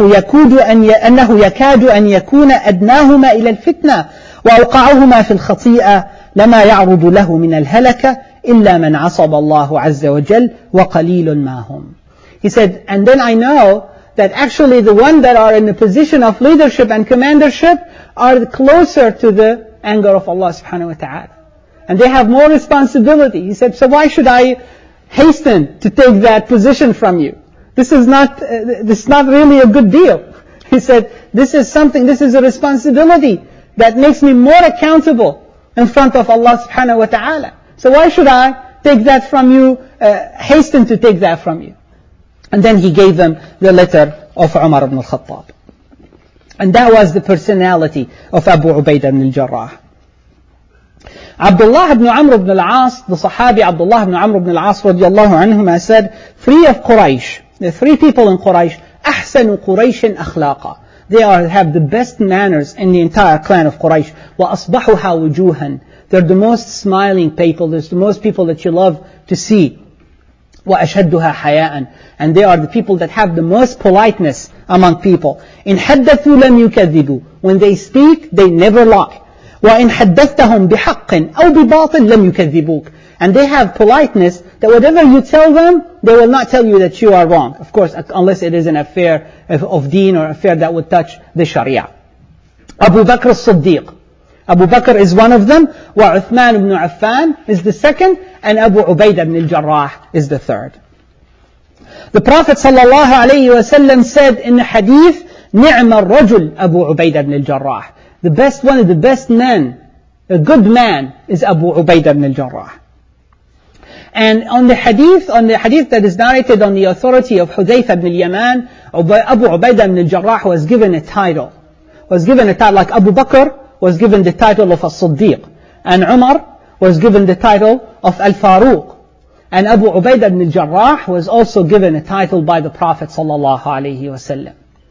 أنه يكاد أن يكون أدناهما إلى الفتنة وأوقعهما في الخطيئة لما يعرض له من الهلكة إلا من عصب الله عز وجل وقليل ما هم. He said, and then I know that actually the ones that are in the position of leadership and commandership are closer to the anger of Allah subhanahu wa ta'ala. And they have more responsibility. He said, so why should I hasten to take that position from you? This is not really a good deal. He said, this is a responsibility that makes me more accountable in front of Allah subhanahu wa ta'ala. So why should I take that from you, hasten to take that from you? And then he gave them the letter of Umar ibn al-Khattab. And that was the personality of Abu Ubaidah ibn al-Jarrah. Abdullah ibn Amr ibn al-As, the Sahabi Abdullah ibn Amr ibn al-As radiallahu anhuma said, three of Quraysh, the three people in Quraysh, أحسن قريش أخلاقا. They have the best manners in the entire clan of Quraysh. وأصبحها وجوها. They're the most smiling people. They're the most people that you love to see. وأشهدها حياء. And they are the people that have the most politeness among people. إن حدثوا لم يكذبوا. When they speak, they never lie. وإن حدثتهم بحق أو بباطل لم يكذبوك. And they have politeness that whatever you tell them, they will not tell you that you are wrong. Of course, unless it is an affair of deen or affair that would touch the Sharia. Abu Bakr as-Siddiq. Abu Bakr is one of them. وعثمان ibn Affan is the second. And Abu Ubaidah ibn al-Jarrah is the third. The Prophet sallallahu alayhi wa sallam said in the hadith, نعم الرجل أبو عبيدة بن الجراح. The best one of the best men, a good man, is Abu Ubaidah ibn al-Jarrah. And on the hadith that is narrated on the authority of Hudayfa ibn al-Yaman, Abu Ubaidah ibn al-Jarrah was given a title. Like Abu Bakr was given the title of As-Siddiq. And Umar was given the title of Al-Faruq. And Abu Ubaidah ibn al-Jarrah was also given a title by the Prophet sallallahu alayhi wasallam.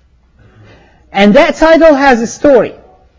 And that title has a story.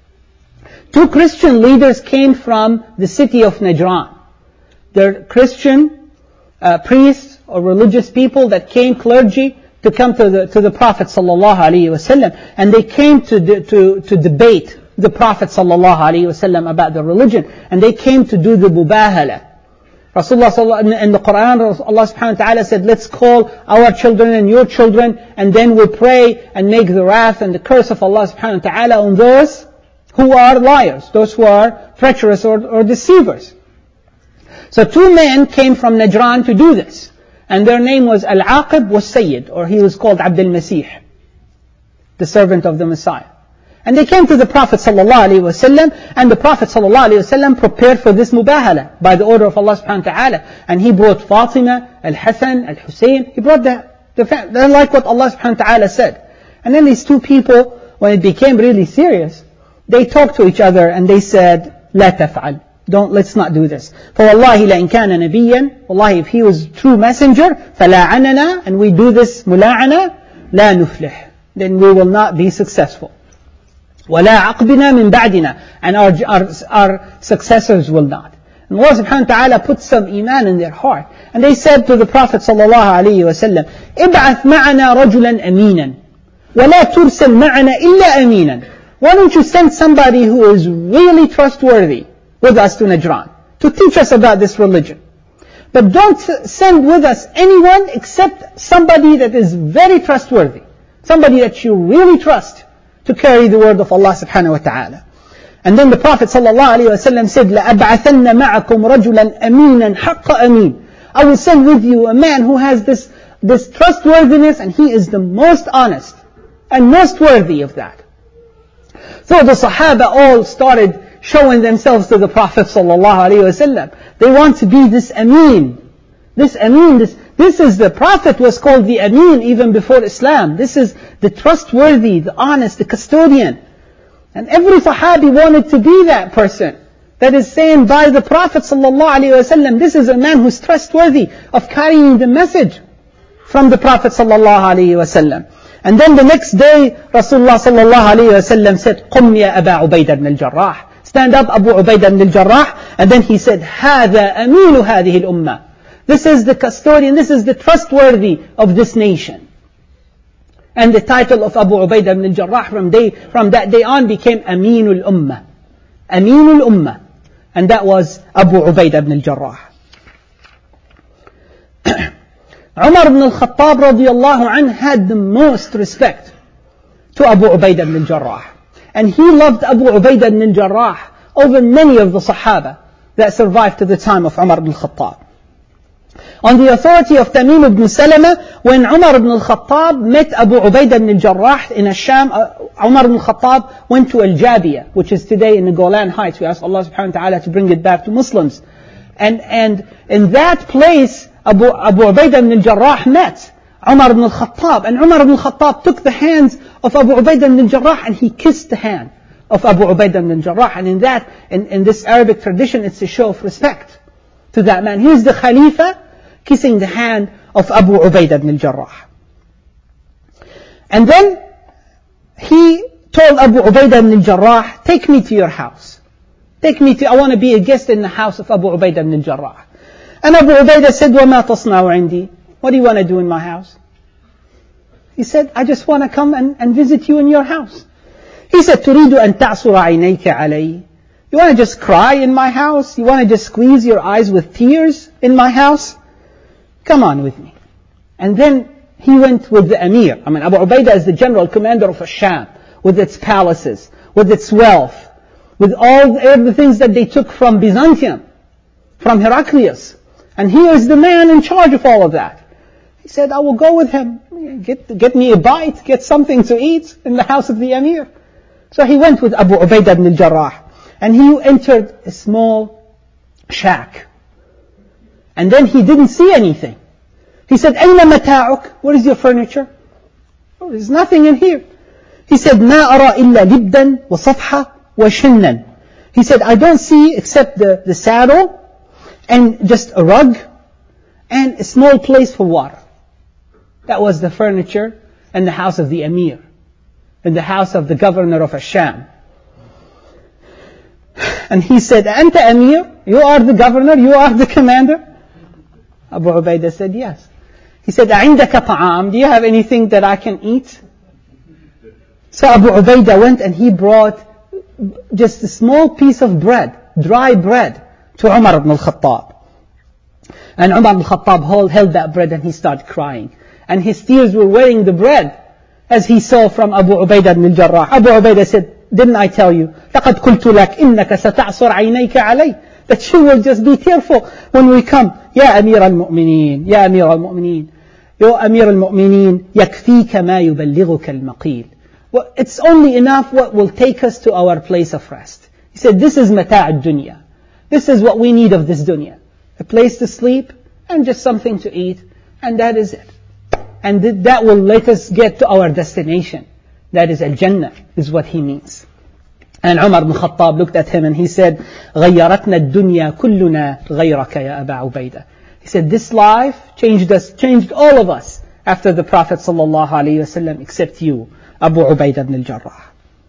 Two Christian leaders came from the city of Najran. They're Christian priests or religious people that came, clergy, to come to the Prophet sallallahu alaihi wasallam, and they came to debate the Prophet sallallahu alaihi wasallam about the religion, and they came to do the mubahala. Rasulullah in the Quran, Allah subhanahu wa ta'ala said, let's call our children and your children, and then we'll pray and make the wrath and the curse of Allah subhanahu wa ta'ala on those who are liars, those who are treacherous or deceivers. So two men came from Najran to do this. And their name was Al-Aqib was Sayyid, or he was called Abdul Masih, the servant of the Messiah. And they came to the Prophet ﷺ, and the Prophet ﷺ prepared for this mubahala by the order of Allah subhanahu wa ta'ala. And he brought Fatima, Al-Hasan, Al-Hussein. He brought they're like what Allah subhanahu wa ta'ala said. And then these two people, when it became really serious, they talked to each other and they said, لا تفعل. Let's not do this. فوالله لإن كان نبيا, wallahi, if he was true messenger, فلاعننا, and we do this ملاعنة, لا نفلح, then we will not be successful. ولا عقبنا من بعدنا, and our successors will not. And Allah subhanahu wa ta'ala put some iman in their heart. And they said to the Prophet sallallahu alayhi wa sallam, ابعث معنا رجلا أمينا ولا ترسل معنا إلا أمينا. Why don't you send somebody who is really trustworthy with us to Najran, to teach us about this religion. But don't send with us anyone except somebody that is very trustworthy, somebody that you really trust to carry the word of Allah subhanahu wa ta'ala. And then the Prophet sallallahu alayhi wa sallam said, لَأَبْعَثَنَّ مَعَكُمْ رَجُلًا أَمِينًا حَقَّ أَمِينًا. I will send with you a man who has this trustworthiness, and he is the most honest and most worthy of that. So the Sahaba all started showing themselves to the Prophet sallallahu alaihi wasallam. They want to be this Ameen. This is the Prophet was called the Ameen even before Islam. This is the trustworthy, the honest, the custodian. And every Sahabi wanted to be that person that is saying by the Prophet sallallahu alaihi wasallam, this is a man who's trustworthy of carrying the message from the Prophet sallallahu alaihi wasallam. And then the next day, Rasulullah sallallahu alayhi wa sallam said, قُمْ يَا أَبَا عُبَيْدَ بْنَ الْجَرَّاحِ. Stand up, Abu Ubaidah ibn al-Jarrah. And then he said, هَذَا أَمِينُ هَذِهِ الْأُمَّةِ. This is the custodian, this is the trustworthy of this nation. And the title of Abu Ubaidah ibn al-Jarrah from that day on became Aminul Ummah. Aminul Ummah. And that was Abu Ubaidah ibn al-Jarrah. Umar ibn al-Khattab radiyallahu anhu had the most respect to Abu Ubaidah ibn al-Jarrah. And he loved Abu Ubaidah ibn al-Jarrah over many of the Sahaba that survived to the time of Umar ibn al-Khattab. On the authority of Tamim ibn Salama, when Umar ibn al-Khattab met Abu Ubaidah ibn al-Jarrah in Asham, Umar ibn al-Khattab went to Al-Jabiyah, which is today in the Golan Heights. We ask Allah subhanahu wa ta'ala to bring it back to Muslims. And in that place, Abu Ubaidah ibn al-Jarrah met Umar ibn al-Khattab. And Umar ibn al-Khattab took the hands of Abu Ubaidah ibn al-Jarrah and he kissed the hand of Abu Ubaidah ibn al-Jarrah. And in this Arabic tradition, it's a show of respect to that man. He's the Khalifa kissing the hand of Abu Ubaidah ibn al-Jarrah. And then he told Abu Ubaidah ibn al-Jarrah, take me to your house. I want to be a guest in the house of Abu Ubaidah ibn al-Jarrah. And Abu Ubaidah said, وَمَا تَصْنَعُ عِنْدِي? What do you want to do in my house? He said, I just want to come and visit you in your house. He said, تُرِيدُ أَن تَعْصُرَ عَيْنَيْكَ عَلَيْهِ? You want to just cry in my house? You want to just squeeze your eyes with tears in my house? Come on with me. And then he went with the Amir. Abu Ubaidah is the general commander of Asham, with its palaces, with its wealth, with all the things that they took from Byzantium, from Heraclius. And he is the man in charge of all of that. He said, I will go with him. Get me a bite, get something to eat in the house of the Amir. So he went with Abu Ubaidah ibn al-Jarrah. And he entered a small shack. And then he didn't see anything. He said, أين متاعك? Where is your furniture? Oh, there's nothing in here. He said, ما أرى إلا لبدا وصفحة وشنا. He said, I don't see except the saddle and just a rug and a small place for water. That was the furniture in the house of the Amir, in the house of the governor of Asham. And he said, أنت Amir? You are the governor? You are the commander? Abu Ubaidah said, yes. He said, أعندك طعام? Do you have anything that I can eat? So Abu Ubaidah went and he brought just a small piece of bread, dry bread, to Umar ibn al-Khattab. And Umar ibn al-Khattab held that bread and he started crying. And his tears were wetting the bread as he saw from Abu Ubaidah ibn al-Jarrah. Abu Ubaidah said, didn't I tell you? لَقَدْ قُلْتُ لَكْ إِنَّكَ سَتَعْصُرْ عَيْنَيْكَ عَلَيْهِ. That you will just be tearful when we come. يا أمير المؤمنين يا أمير المؤمنين يا أمير المؤمنين يكفيك ما يبلغك المقيل. Well, it's only enough what will take us to our place of rest. He said, this is متاع الدنيا. This is what we need of this dunya. A place to sleep and just something to eat. And that is it. And that will let us get to our destination. That is Al-Jannah, is what he means. And Umar ibn Khattab looked at him and he said, غَيَّرَتْنَا الدُّنْيَا كُلُّنَا غَيْرَكَ يَا أَبَا عُبَيْدَةَ. He said, this life changed all of us after the Prophet sallallahu alaihi wasallam, except you, Abu Ubaidah ibn al-Jarrah.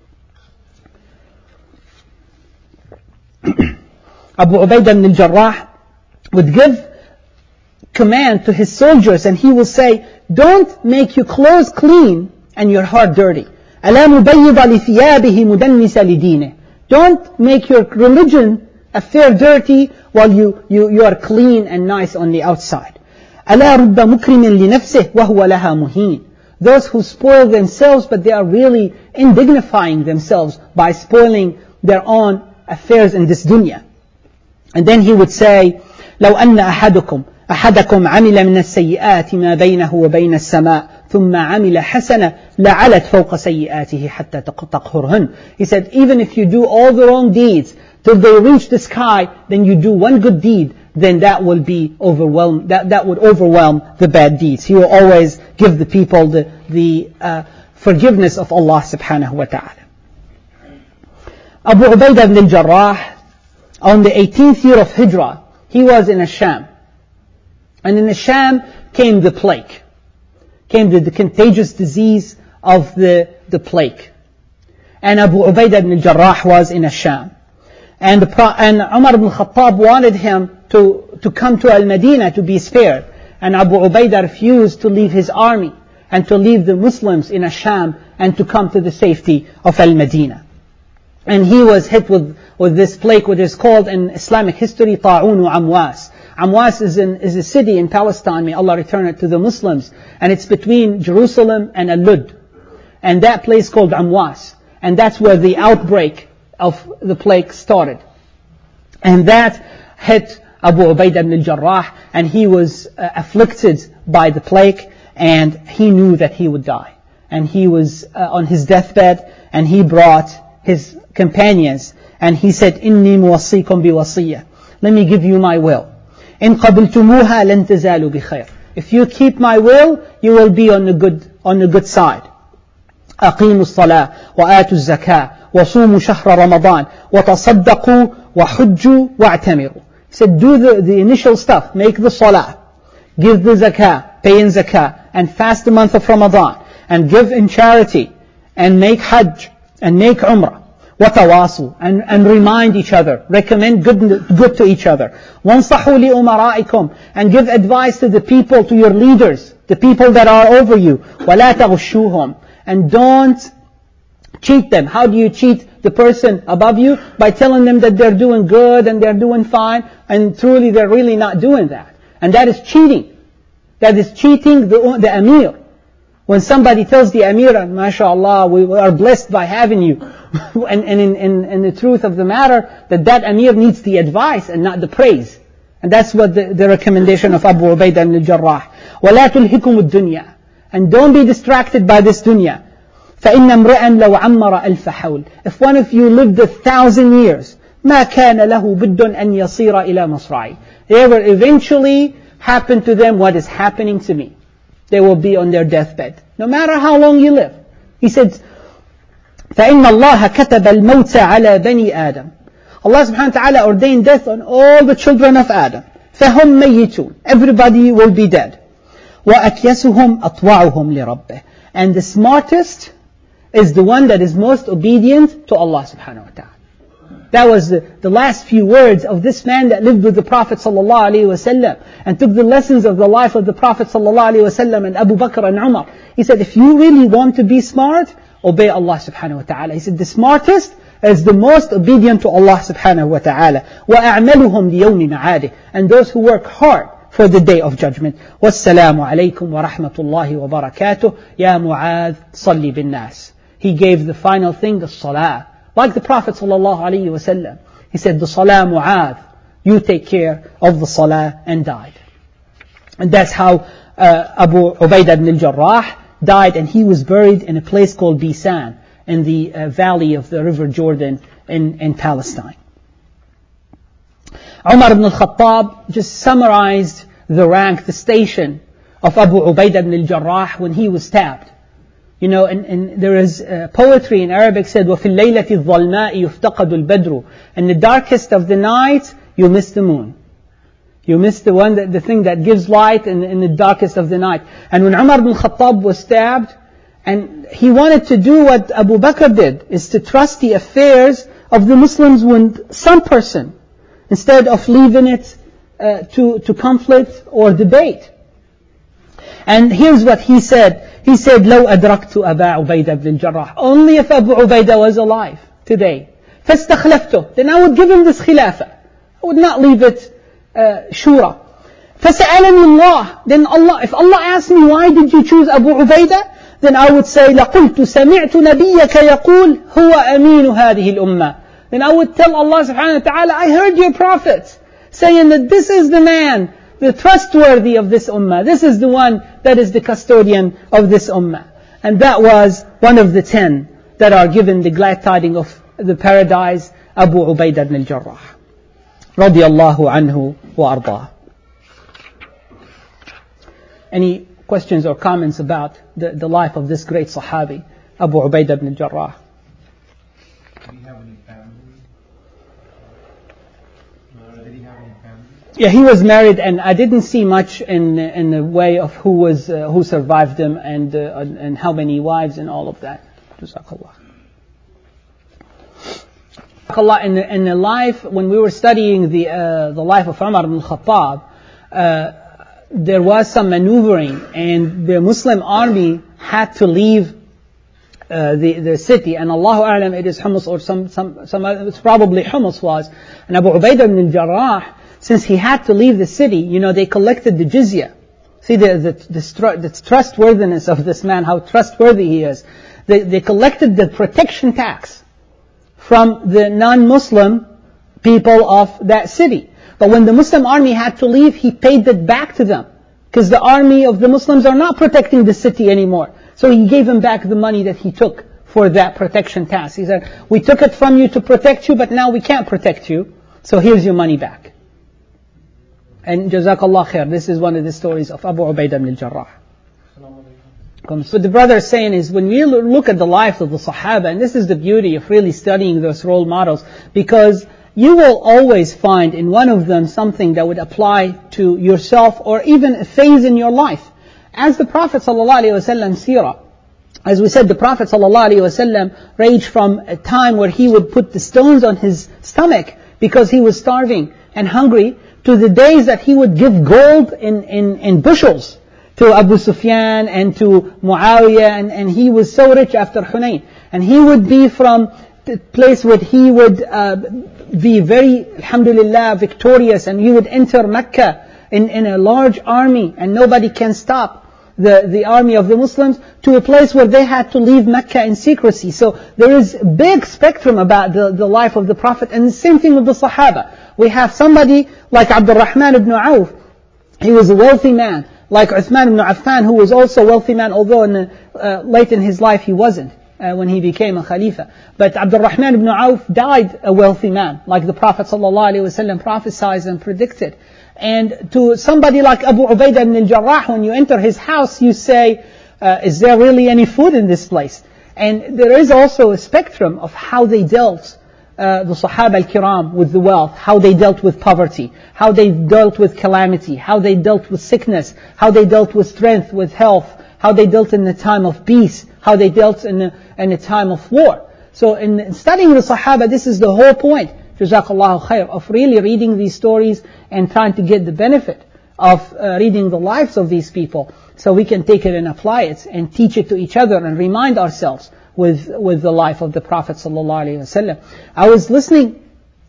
Abu Ubaidah ibn al-Jarrah would give command to his soldiers and he will say, don't make your clothes clean and your heart dirty. أَلَا مُبَيِّضَ لِثِيَابِهِ مُدَنِّسَ لِدِينِهِ. Don't make your religion affair dirty while you are clean and nice on the outside. أَلَا رُبَّ مُكْرِمٍ لِنَفْسِهِ وَهُوَ لَهَا مُهِينٌ. Those who spoil themselves, but they are really indignifying themselves by spoiling their own affairs in this dunya. And then he would say, لو أن أحدكم عمل من السيئات ما بينه وبين السماء ثم عمل حسنة لعلت فوق سيئاته حتى تقهرهن. He said, even if you do all the wrong deeds till they reach the sky, then you do one good deed, then that will be overwhelmed. That would overwhelm the bad deeds. He will always give the people the forgiveness of Allah subhanahu wa ta'ala. Abu Ubaidah ibn al-Jarrah, on the 18th year of Hijrah, he was in Asham. And in Asham came the plague. Came the contagious disease of the plague. And Abu Ubaidah ibn al-Jarrah was in Asham. And Umar ibn Khattab wanted him to come to Al-Madinah to be spared. And Abu Ubaidah refused to leave his army and to leave the Muslims in Asham and to come to the safety of Al-Madinah. And he was hit with this plague, which is called in Islamic history Ta'un Amwas. Amwas is a city in Palestine, may Allah return it to the Muslims. And it's between Jerusalem and Al-Lud. And that place called Amwas. And that's where the outbreak of the plague started. And that hit Abu Ubaidah ibn al-Jarrah, and he was afflicted by the plague, and he knew that he would die. And he was on his deathbed, and he brought his companions, and he said, "Inni muwassikum biwasiyya." Let me give you my will. "In qabiltumuha lan tazalu bi khair." If you keep my will, you will be on the good side. أقيموا الصلاة وآتوا الزكاة وصوموا شهر رمضان وتصدقوا وحجوا واعتمروا. He said, do the initial stuff, make the salah, give the zakah, pay in zakah, and fast the month of Ramadan, and give in charity, and make hajj, and make umrah. وتواصوا, and remind each other, recommend good to each other. وانصحوا لأمرائكم, and give advice to the people, to your leaders, the people that are over you. ولا تغشوهم, and don't cheat them. How do you cheat the person above you? By telling them that they're doing good and they're doing fine, and truly they're really not doing that. And that is cheating. That is cheating the Amir. When somebody tells the Amir, MashaAllah, we are blessed by having you. and in the truth of the matter, that Amir needs the advice and not the praise. And that's what the recommendation of Abu Ubaidah ibn al-Jarrah. وَلَا تُلْهِكُمُ الدُّنْيَا, and don't be distracted by this dunya. فَإِنَّ امْرِئًا لَوْ عَمَّرَ أَلْفَ حَوْلٍ. If one of you lived 1,000 years, مَا كَانَ لَهُ بُدٌّ أَنْ يَصِيرَ إِلَى مَصْرَعِهِ. They will eventually happen to them what is happening to me. They will be on their deathbed, no matter how long you live. He said, فَإِنَّ اللَّهَ كَتَبَ الْمَوْتَ عَلَى بَنِي آدَمَ. Allah subhanahu wa ta'ala ordained death on all the children of Adam. فَهُمْ مَيِّتُونَ. Everybody will be dead. وَأَكْيَسُهُمْ أَطْوَعُهُمْ لِرَبِّهِ. And the smartest is the one that is most obedient to Allah subhanahu wa ta'ala. That was the last few words of this man that lived with the Prophet sallallahu alaihi wasallam and took the lessons of the life of the Prophet sallallahu alaihi wasallam and Abu Bakr and Umar. He said, if you really want to be smart, obey Allah subhanahu wa ta'ala. He said, the smartest is the most obedient to Allah subhanahu wa ta'ala. وَأَعْمَلُهُمْ لِيَوْمِ مَعَادِهِ. And those who work hard for the day of judgment. وَالسَّلَامُ عَلَيْكُمْ وَرَحْمَةُ اللَّهِ وَبَرَكَاتُهُ يَا مُعَاذ صَلِّ بِالنَّاسِ. He gave the final thing, the salah. Like the Prophet sallallahu alaihi wasallam. He said, the salah Mu'adh, you take care of the salah, and died. And that's how Abu Ubaidah ibn al-Jarrah died, and he was buried in a place called Bisan, in the valley of the river Jordan in Palestine. Umar ibn al-Khattab just summarized the rank, the station of Abu Ubaidah ibn al-Jarrah when he was stabbed. You know, and there is poetry in Arabic said, وَفِي اللَّيْلَةِ الظَّلْمَاءِ يُفْتَقَدُ الْبَدْرُ. In the darkest of the night, you miss the moon. You miss the thing that gives light in the darkest of the night. And when Umar ibn Khattab was stabbed, and he wanted to do what Abu Bakr did, is to trust the affairs of the Muslims with some person, instead of leaving it to conflict or debate. And here's what he said. He said, لو أدركت أبا عبيدة بن الجراح. Only if Abu Ubaidah was alive today. فاستخلفته. Then I would give him this khilafah. I would not leave it shura. فسألني الله. Then Allah, if Allah asked me, why did you choose Abu Ubaidah? Then I would say, لقلت سمعت نبيك يقول هو أمين هذه الأمة. Then I would tell Allah subhanahu wa ta'ala, I heard your prophet saying that this is the man, the trustworthy of this ummah. This is the one that is the custodian of this ummah. And that was one of the 10 that are given the glad tidings of the paradise, Abu Ubaidah ibn al-Jarrah. Radiyallahu anhu wa ardah. Any questions or comments about the life of this great Sahabi, Abu Ubaidah ibn al-Jarrah? Did he have any family? Yeah, he was married, and I didn't see much in the way of who survived him and how many wives and all of that. Jazakallah. In the life, when we were studying the life of Umar ibn al-Khattab, there was some maneuvering, and the Muslim army had to leave the city, and Allahu A'lam, it is Humus or some it's probably Humus was. And Abu Ubaidah ibn al-Jarrah, since he had to leave the city, they collected the jizya. See the trustworthiness of this man, how trustworthy he is. They collected the protection tax from the non-Muslim people of that city. But when the Muslim army had to leave, he paid it back to them. Because the army of the Muslims are not protecting the city anymore. So he gave him back the money that he took for that protection task. He said, we took it from you to protect you, but now we can't protect you. So here's your money back. And Jazakallah khair, this is one of the stories of Abu Ubaidah ibn al-Jarrah. So the brother is saying is, when we look at the life of the Sahaba, and this is the beauty of really studying those role models, because you will always find in one of them something that would apply to yourself or even a phase in your life. As the Prophet ﷺ seerah, as we said, the Prophet ﷺ ranged from a time where he would put the stones on his stomach because he was starving and hungry, to the days that he would give gold in bushels to Abu Sufyan and to Muawiyah, and he was so rich after Hunayn. And he would be from the place where he would be very, alhamdulillah, victorious, and he would enter Mecca in a large army, and nobody can stop the army of the Muslims, to a place where they had to leave Mecca in secrecy. So there is a big spectrum about the life of the Prophet, and the same thing with the Sahaba. We have somebody like Abdul Rahman ibn Auf. He was a wealthy man. Like Uthman ibn Affan, who was also a wealthy man, although late in his life he wasn't, when he became a Khalifa. But Abdul Rahman ibn Auf died a wealthy man, like the Prophet ﷺ prophesied and predicted. And to somebody like Abu Ubaidah ibn al-Jarrah, when you enter his house, you say, is there really any food in this place? And there is also a spectrum of how they dealt, the Sahaba al-Kiram, with the wealth, how they dealt with poverty, how they dealt with calamity, how they dealt with sickness, how they dealt with strength, with health, how they dealt in the time of peace, how they dealt in the time of war. So in studying the Sahaba, this is the whole point, Jazakallahu khair, of really reading these stories and trying to get the benefit of reading the lives of these people, so we can take it and apply it and teach it to each other and remind ourselves with the life of the Prophet ﷺ. I was listening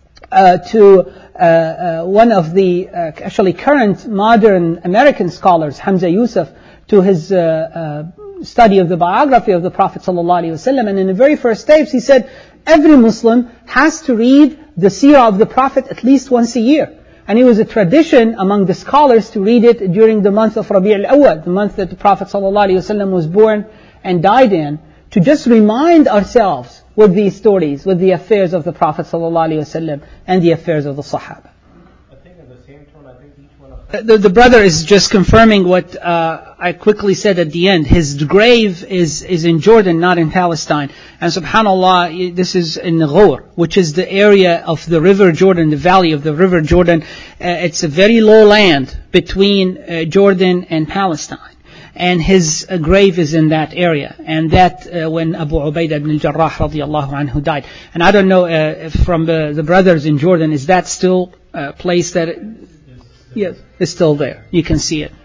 to one of the actually current modern American scholars, Hamza Yusuf, to his study of the biography of the Prophet ﷺ, and in the very first tapes he said every Muslim has to read the seerah of the Prophet at least once a year. And it was a tradition among the scholars to read it during the month of Rabi' al-Awwal, the month that the Prophet ﷺ was born and died in, to just remind ourselves with these stories, with the affairs of the Prophet ﷺ and the affairs of the Sahaba. I think in the same tone, I think each one of the brother is just confirming what I quickly said at the end. His grave is in Jordan, not in Palestine. And subhanAllah, this is in Ghor, which is the area of the River Jordan, the valley of the River Jordan. It's a very low land between Jordan and Palestine. And his grave is in that area. And that when Abu Ubaidah ibn al-Jarrah radiyallahu anhu died. And I don't know if from the brothers in Jordan, is that still a place that... Yes, it's still there. You can see it.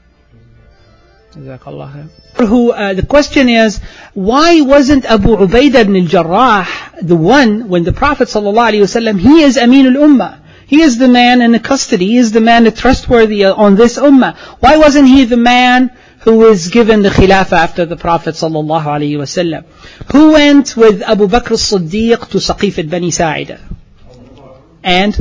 The question is, why wasn't Abu Ubaidah ibn al-Jarrah the one, when the Prophet ﷺ, he is Amin al-Ummah, he is the man in the custody, he is the man that's trustworthy on this Ummah. Why wasn't he the man who was given the Khilafah after the Prophet ﷺ? Who went with Abu Bakr as-Siddiq to Saqif al-Bani Sa'ida? And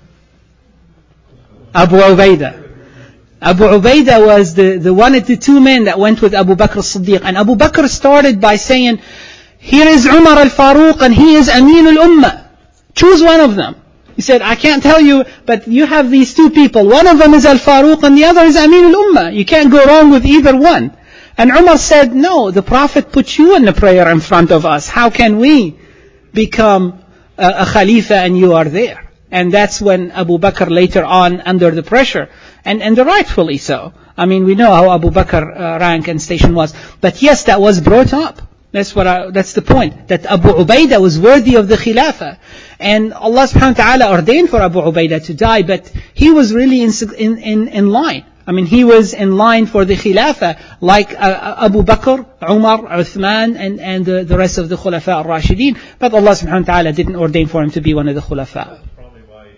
Abu Ubaidah. Abu Ubaidah was the one of the two men that went with Abu Bakr as-Siddiq. And Abu Bakr started by saying, here is Umar al-Faruq and he is Amin al-Ummah. Choose one of them. He said, I can't tell you, but you have these two people. One of them is al-Faruq and the other is Amin al-Ummah. You can't go wrong with either one. And Umar said, no, the Prophet put you in the prayer in front of us. How can we become a Khalifa and you are there? And that's when Abu Bakr later on, under the pressure, and rightfully so. I mean, we know how Abu Bakr rank and station was. But yes, that was brought up. That's the point. That Abu Ubaidah was worthy of the Khilafah. And Allah subhanahu wa ta'ala ordained for Abu Ubaidah to die, but he was really in line. I mean, he was in line for the Khilafah, like Abu Bakr, Umar, Uthman, and the rest of the Khulafa al-Rashideen. But Allah subhanahu wa ta'ala didn't ordain for him to be one of the Khulafa. That's probably why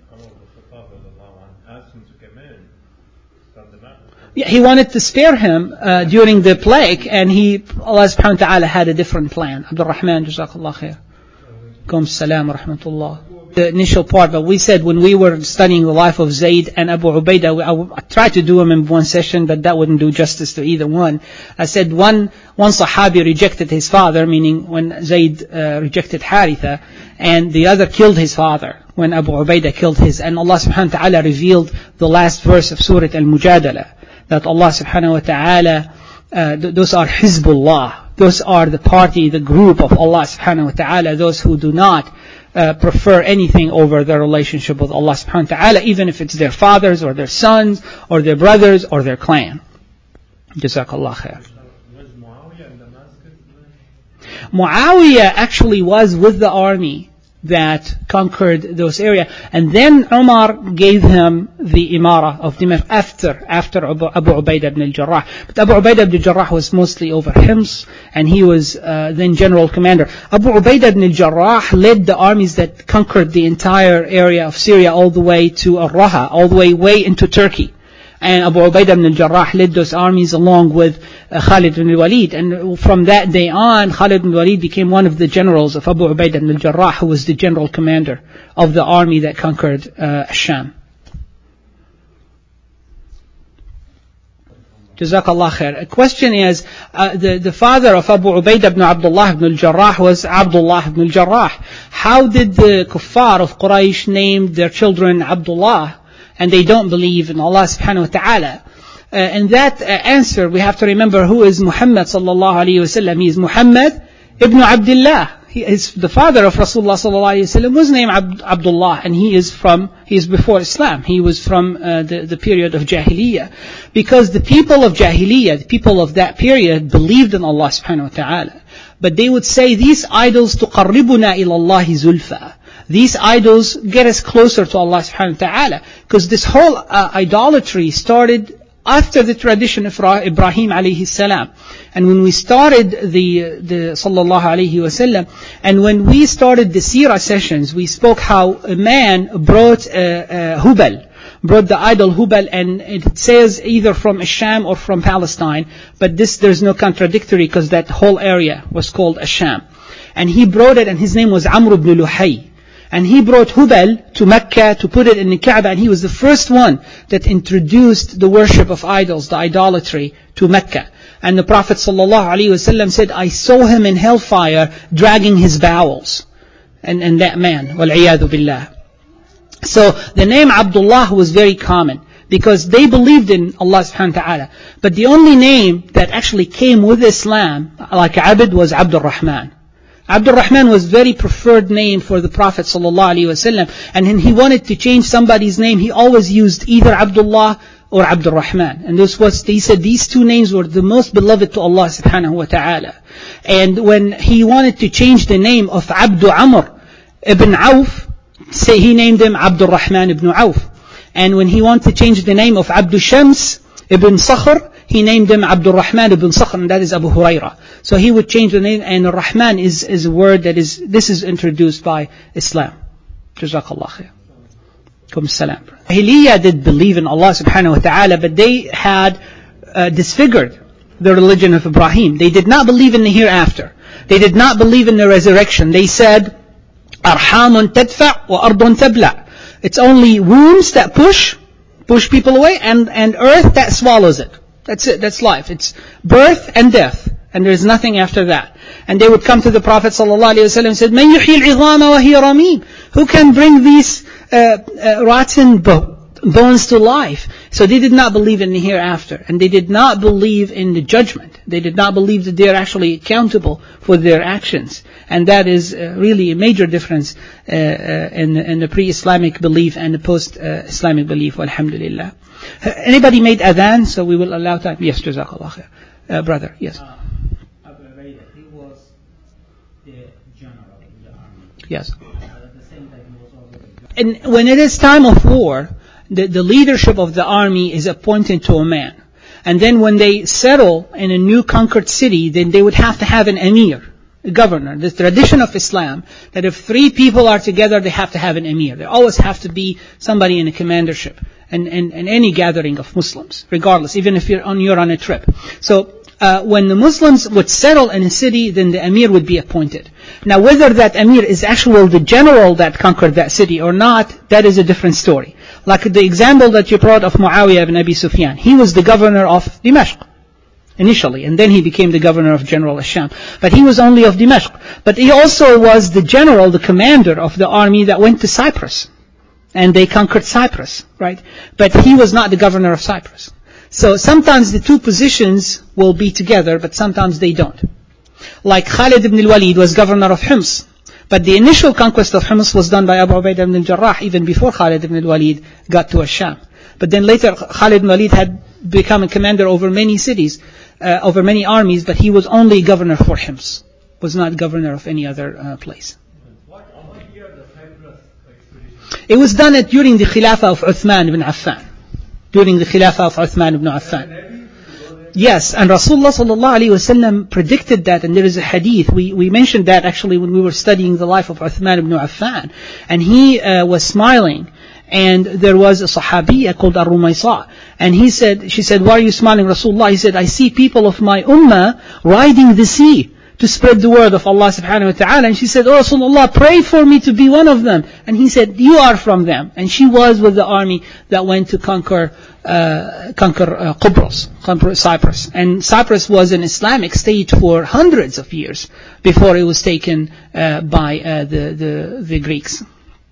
asked him to come in. Yeah, he wanted to spare him during the plague, and Allah subhanahu wa ta'ala had a different plan. Abdul Rahman, Jazakallah khair. Alaykum salam wa rahmatullah. The initial part, but we said when we were studying the life of Zayd and Abu Ubaidah, I tried to do them in one session, but that wouldn't do justice to either one. I said one Sahabi rejected his father, meaning when Zayd rejected Haritha, and the other killed his father when Abu Ubaidah killed his. And Allah subhanahu wa ta'ala revealed the last verse of Surah Al-Mujadala, that Allah subhanahu wa ta'ala, those are Hizbullah. Those are the party, the group of Allah subhanahu wa ta'ala, those who do not prefer anything over their relationship with Allah subhanahu wa ta'ala, even if it's their fathers or their sons or their brothers or their clan. Jazakallah khair. Was Muawiyah in Damascus? Muawiyah actually was with the army that conquered those areas, and then Umar gave him the imara of Dimashq after Abu Ubaidah ibn al-Jarrah. But Abu Ubaidah ibn al-Jarrah was mostly over Hims, and he was then general commander. Abu Ubaidah ibn al-Jarrah led the armies that conquered the entire area of Syria all the way to Al-Raha, all the way into Turkey. And Abu Ubaidah ibn al-Jarrah led those armies along with Khalid ibn al-Walid. And from that day on, Khalid ibn al-Walid became one of the generals of Abu Ubaidah ibn al-Jarrah, who was the general commander of the army that conquered Sham. Jazakallah khair. A question is, the father of Abu Ubaidah ibn Abdullah ibn al-Jarrah was Abdullah ibn al-Jarrah. How did the kuffar of Quraysh name their children Abdullah, and they don't believe in Allah subhanahu wa ta'ala? And that answer, we have to remember who is Muhammad sallallahu alayhi wa sallam. He is Muhammad ibn Abdullah. He is the father of Rasulullah sallallahu alayhi wa sallam, was named Abdullah, and he is before Islam. He was from the period of Jahiliyyah. Because the people of Jahiliyyah, the people of that period, believed in Allah subhanahu wa ta'ala. But they would say, these idols tuqarribuna ila Allahi zulfa. These idols get us closer to Allah subhanahu wa ta'ala. Because this whole idolatry started after the tradition of Ibrahim alayhi salam. And when we started the sallallahu alayhi wa sallam, and when we started the seerah sessions, we spoke how a man brought brought the idol Hubal, and it says either from Asham or from Palestine, but there's no contradictory because that whole area was called Asham. And he brought it, and his name was Amr ibn Luhay. And he brought Hubal to Mecca to put it in the Kaaba, and he was the first one that introduced the worship of idols, the idolatry, to Mecca. And the Prophet ﷺ said, I saw him in hellfire dragging his bowels. And that man, wal-iyadhu billah. So the name Abdullah was very common, because they believed in Allah subhanahu wa ta'ala. But the only name that actually came with Islam, like Abd, was Abdul Rahman. Abdul Rahman was very preferred name for the Prophet ﷺ. And when he wanted to change somebody's name, he always used either Abdullah or Abdul Rahman. And he said these two names were the most beloved to Allah subhanahu wa ta'ala. And when he wanted to change the name of Abdu Amr ibn Auf, he named him Abdul Rahman ibn Auf. And when he wanted to change the name of Abdu Shams ibn Sakhr, he named him Abdul Rahman ibn Sakhr, and that is Abu Huraira. So he would change the name, and Rahman is a word this is introduced by Islam. Jazakallah khair. Kum salam. Jahiliyyah did believe in Allah subhanahu wa ta'ala, but they had disfigured the religion of Ibrahim. They did not believe in the hereafter. They did not believe in the resurrection. They said, Arhamun tadfa' wa ardun tabla'. It's only wombs that push people away, and earth that swallows it. That's it. That's life. It's birth and death, and there's nothing after that. And they would come to the Prophet ﷺ and said, "Man yuhyi al-'idhama wa hiya ramim?" Who can bring these rotten bones to life. So they did not believe in the hereafter, and they did not believe in the judgment. They did not believe that they are actually accountable for their actions, and that is really a major difference in the pre-Islamic belief and the post-Islamic belief. Alhamdulillah. Anybody made adhan? So we will allow time. Yes, Jazakallah khair. Brother, yes. Abu Ubaidah, he was the general in the army. Yes. At the same time, he was also And when it is time of war, the leadership of the army is appointed to a man. And then when they settle in a new conquered city, then they would have to have an emir, a governor. The tradition of Islam, that if 3 people are together, they have to have an emir. There always have to be somebody in a commandership in any gathering of Muslims, regardless, even if you're on a trip. So when the Muslims would settle in a city, then the emir would be appointed. Now, whether that emir is actually the general that conquered that city or not, that is a different story. Like the example that you brought of Muawiyah ibn Abi Sufyan. He was the governor of Dimashq initially, and then he became the governor of General Asham. But he was only of Dimashq. But he also was the general, the commander of the army that went to Cyprus. And they conquered Cyprus, right? But he was not the governor of Cyprus. So sometimes the 2 positions will be together, but sometimes they don't. Like Khalid ibn al-Walid was governor of Hims. But the initial conquest of Hims was done by Abu Ubaidah ibn al-Jarrah, even before Khalid ibn al-Walid got to Asham. But then later Khalid ibn al-Walid had become a commander over many cities, over many armies, but he was only governor for Hims. Was not governor of any other place. What year the Cyprus expedition? It was done during the Khilafah of Uthman ibn Affan. During the Khilafah of Uthman ibn Affan. Yes, and Rasulullah sallallahu alaihi wasallam predicted that, and there is a hadith. We mentioned that actually when we were studying the life of Uthman ibn Affan, and he was smiling, and there was a Sahabiya called Ar-Rumaysa, and she said, "Why are you smiling, Rasulullah?" He said, "I see people of my ummah riding the sea to spread the word of Allah subhanahu wa ta'ala." And she said, "Oh Rasulullah, pray for me to be one of them." And he said, "You are from them." And she was with the army that went to conquer Cyprus. And Cyprus was an Islamic state for hundreds of years before it was taken by the Greeks.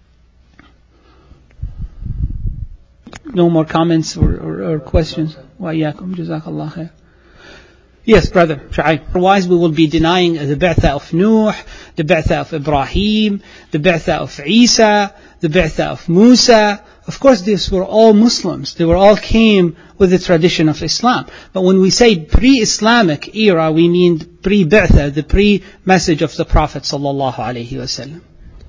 No more comments or questions? Wa iyyakum, jazakallah khair. Yes, brother, Shu'aib. Otherwise we will be denying the Ba'tha of Nuh, the Ba'tha of Ibrahim, the Ba'tha of Isa, the Ba'tha of Musa. Of course, these were all Muslims. They were all came with the tradition of Islam. But when we say pre-Islamic era, we mean pre-Ba'tha, the pre-message of the Prophet sallallahu alaihi wasallam.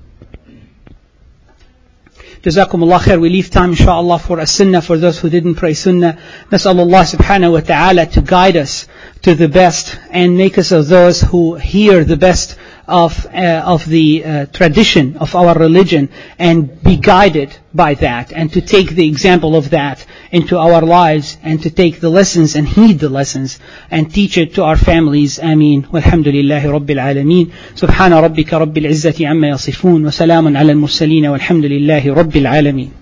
Jazakumullah khair. We leave time inshallah for a sunnah for those who didn't pray sunnah. Nas'alullah subhanahu wa ta'ala to guide us to the best and make us of those who hear the best of the tradition of our religion and be guided by that, and to take the example of that into our lives, and to take the lessons and heed the lessons and teach it to our families. Ameen. Walhamdulillahi Rabbil Alameen. Subhana rabbika Rabbil Izzati amma yasifun. Wa salamun ala al-mursaleen. Walhamdulillahi Rabbil Alameen.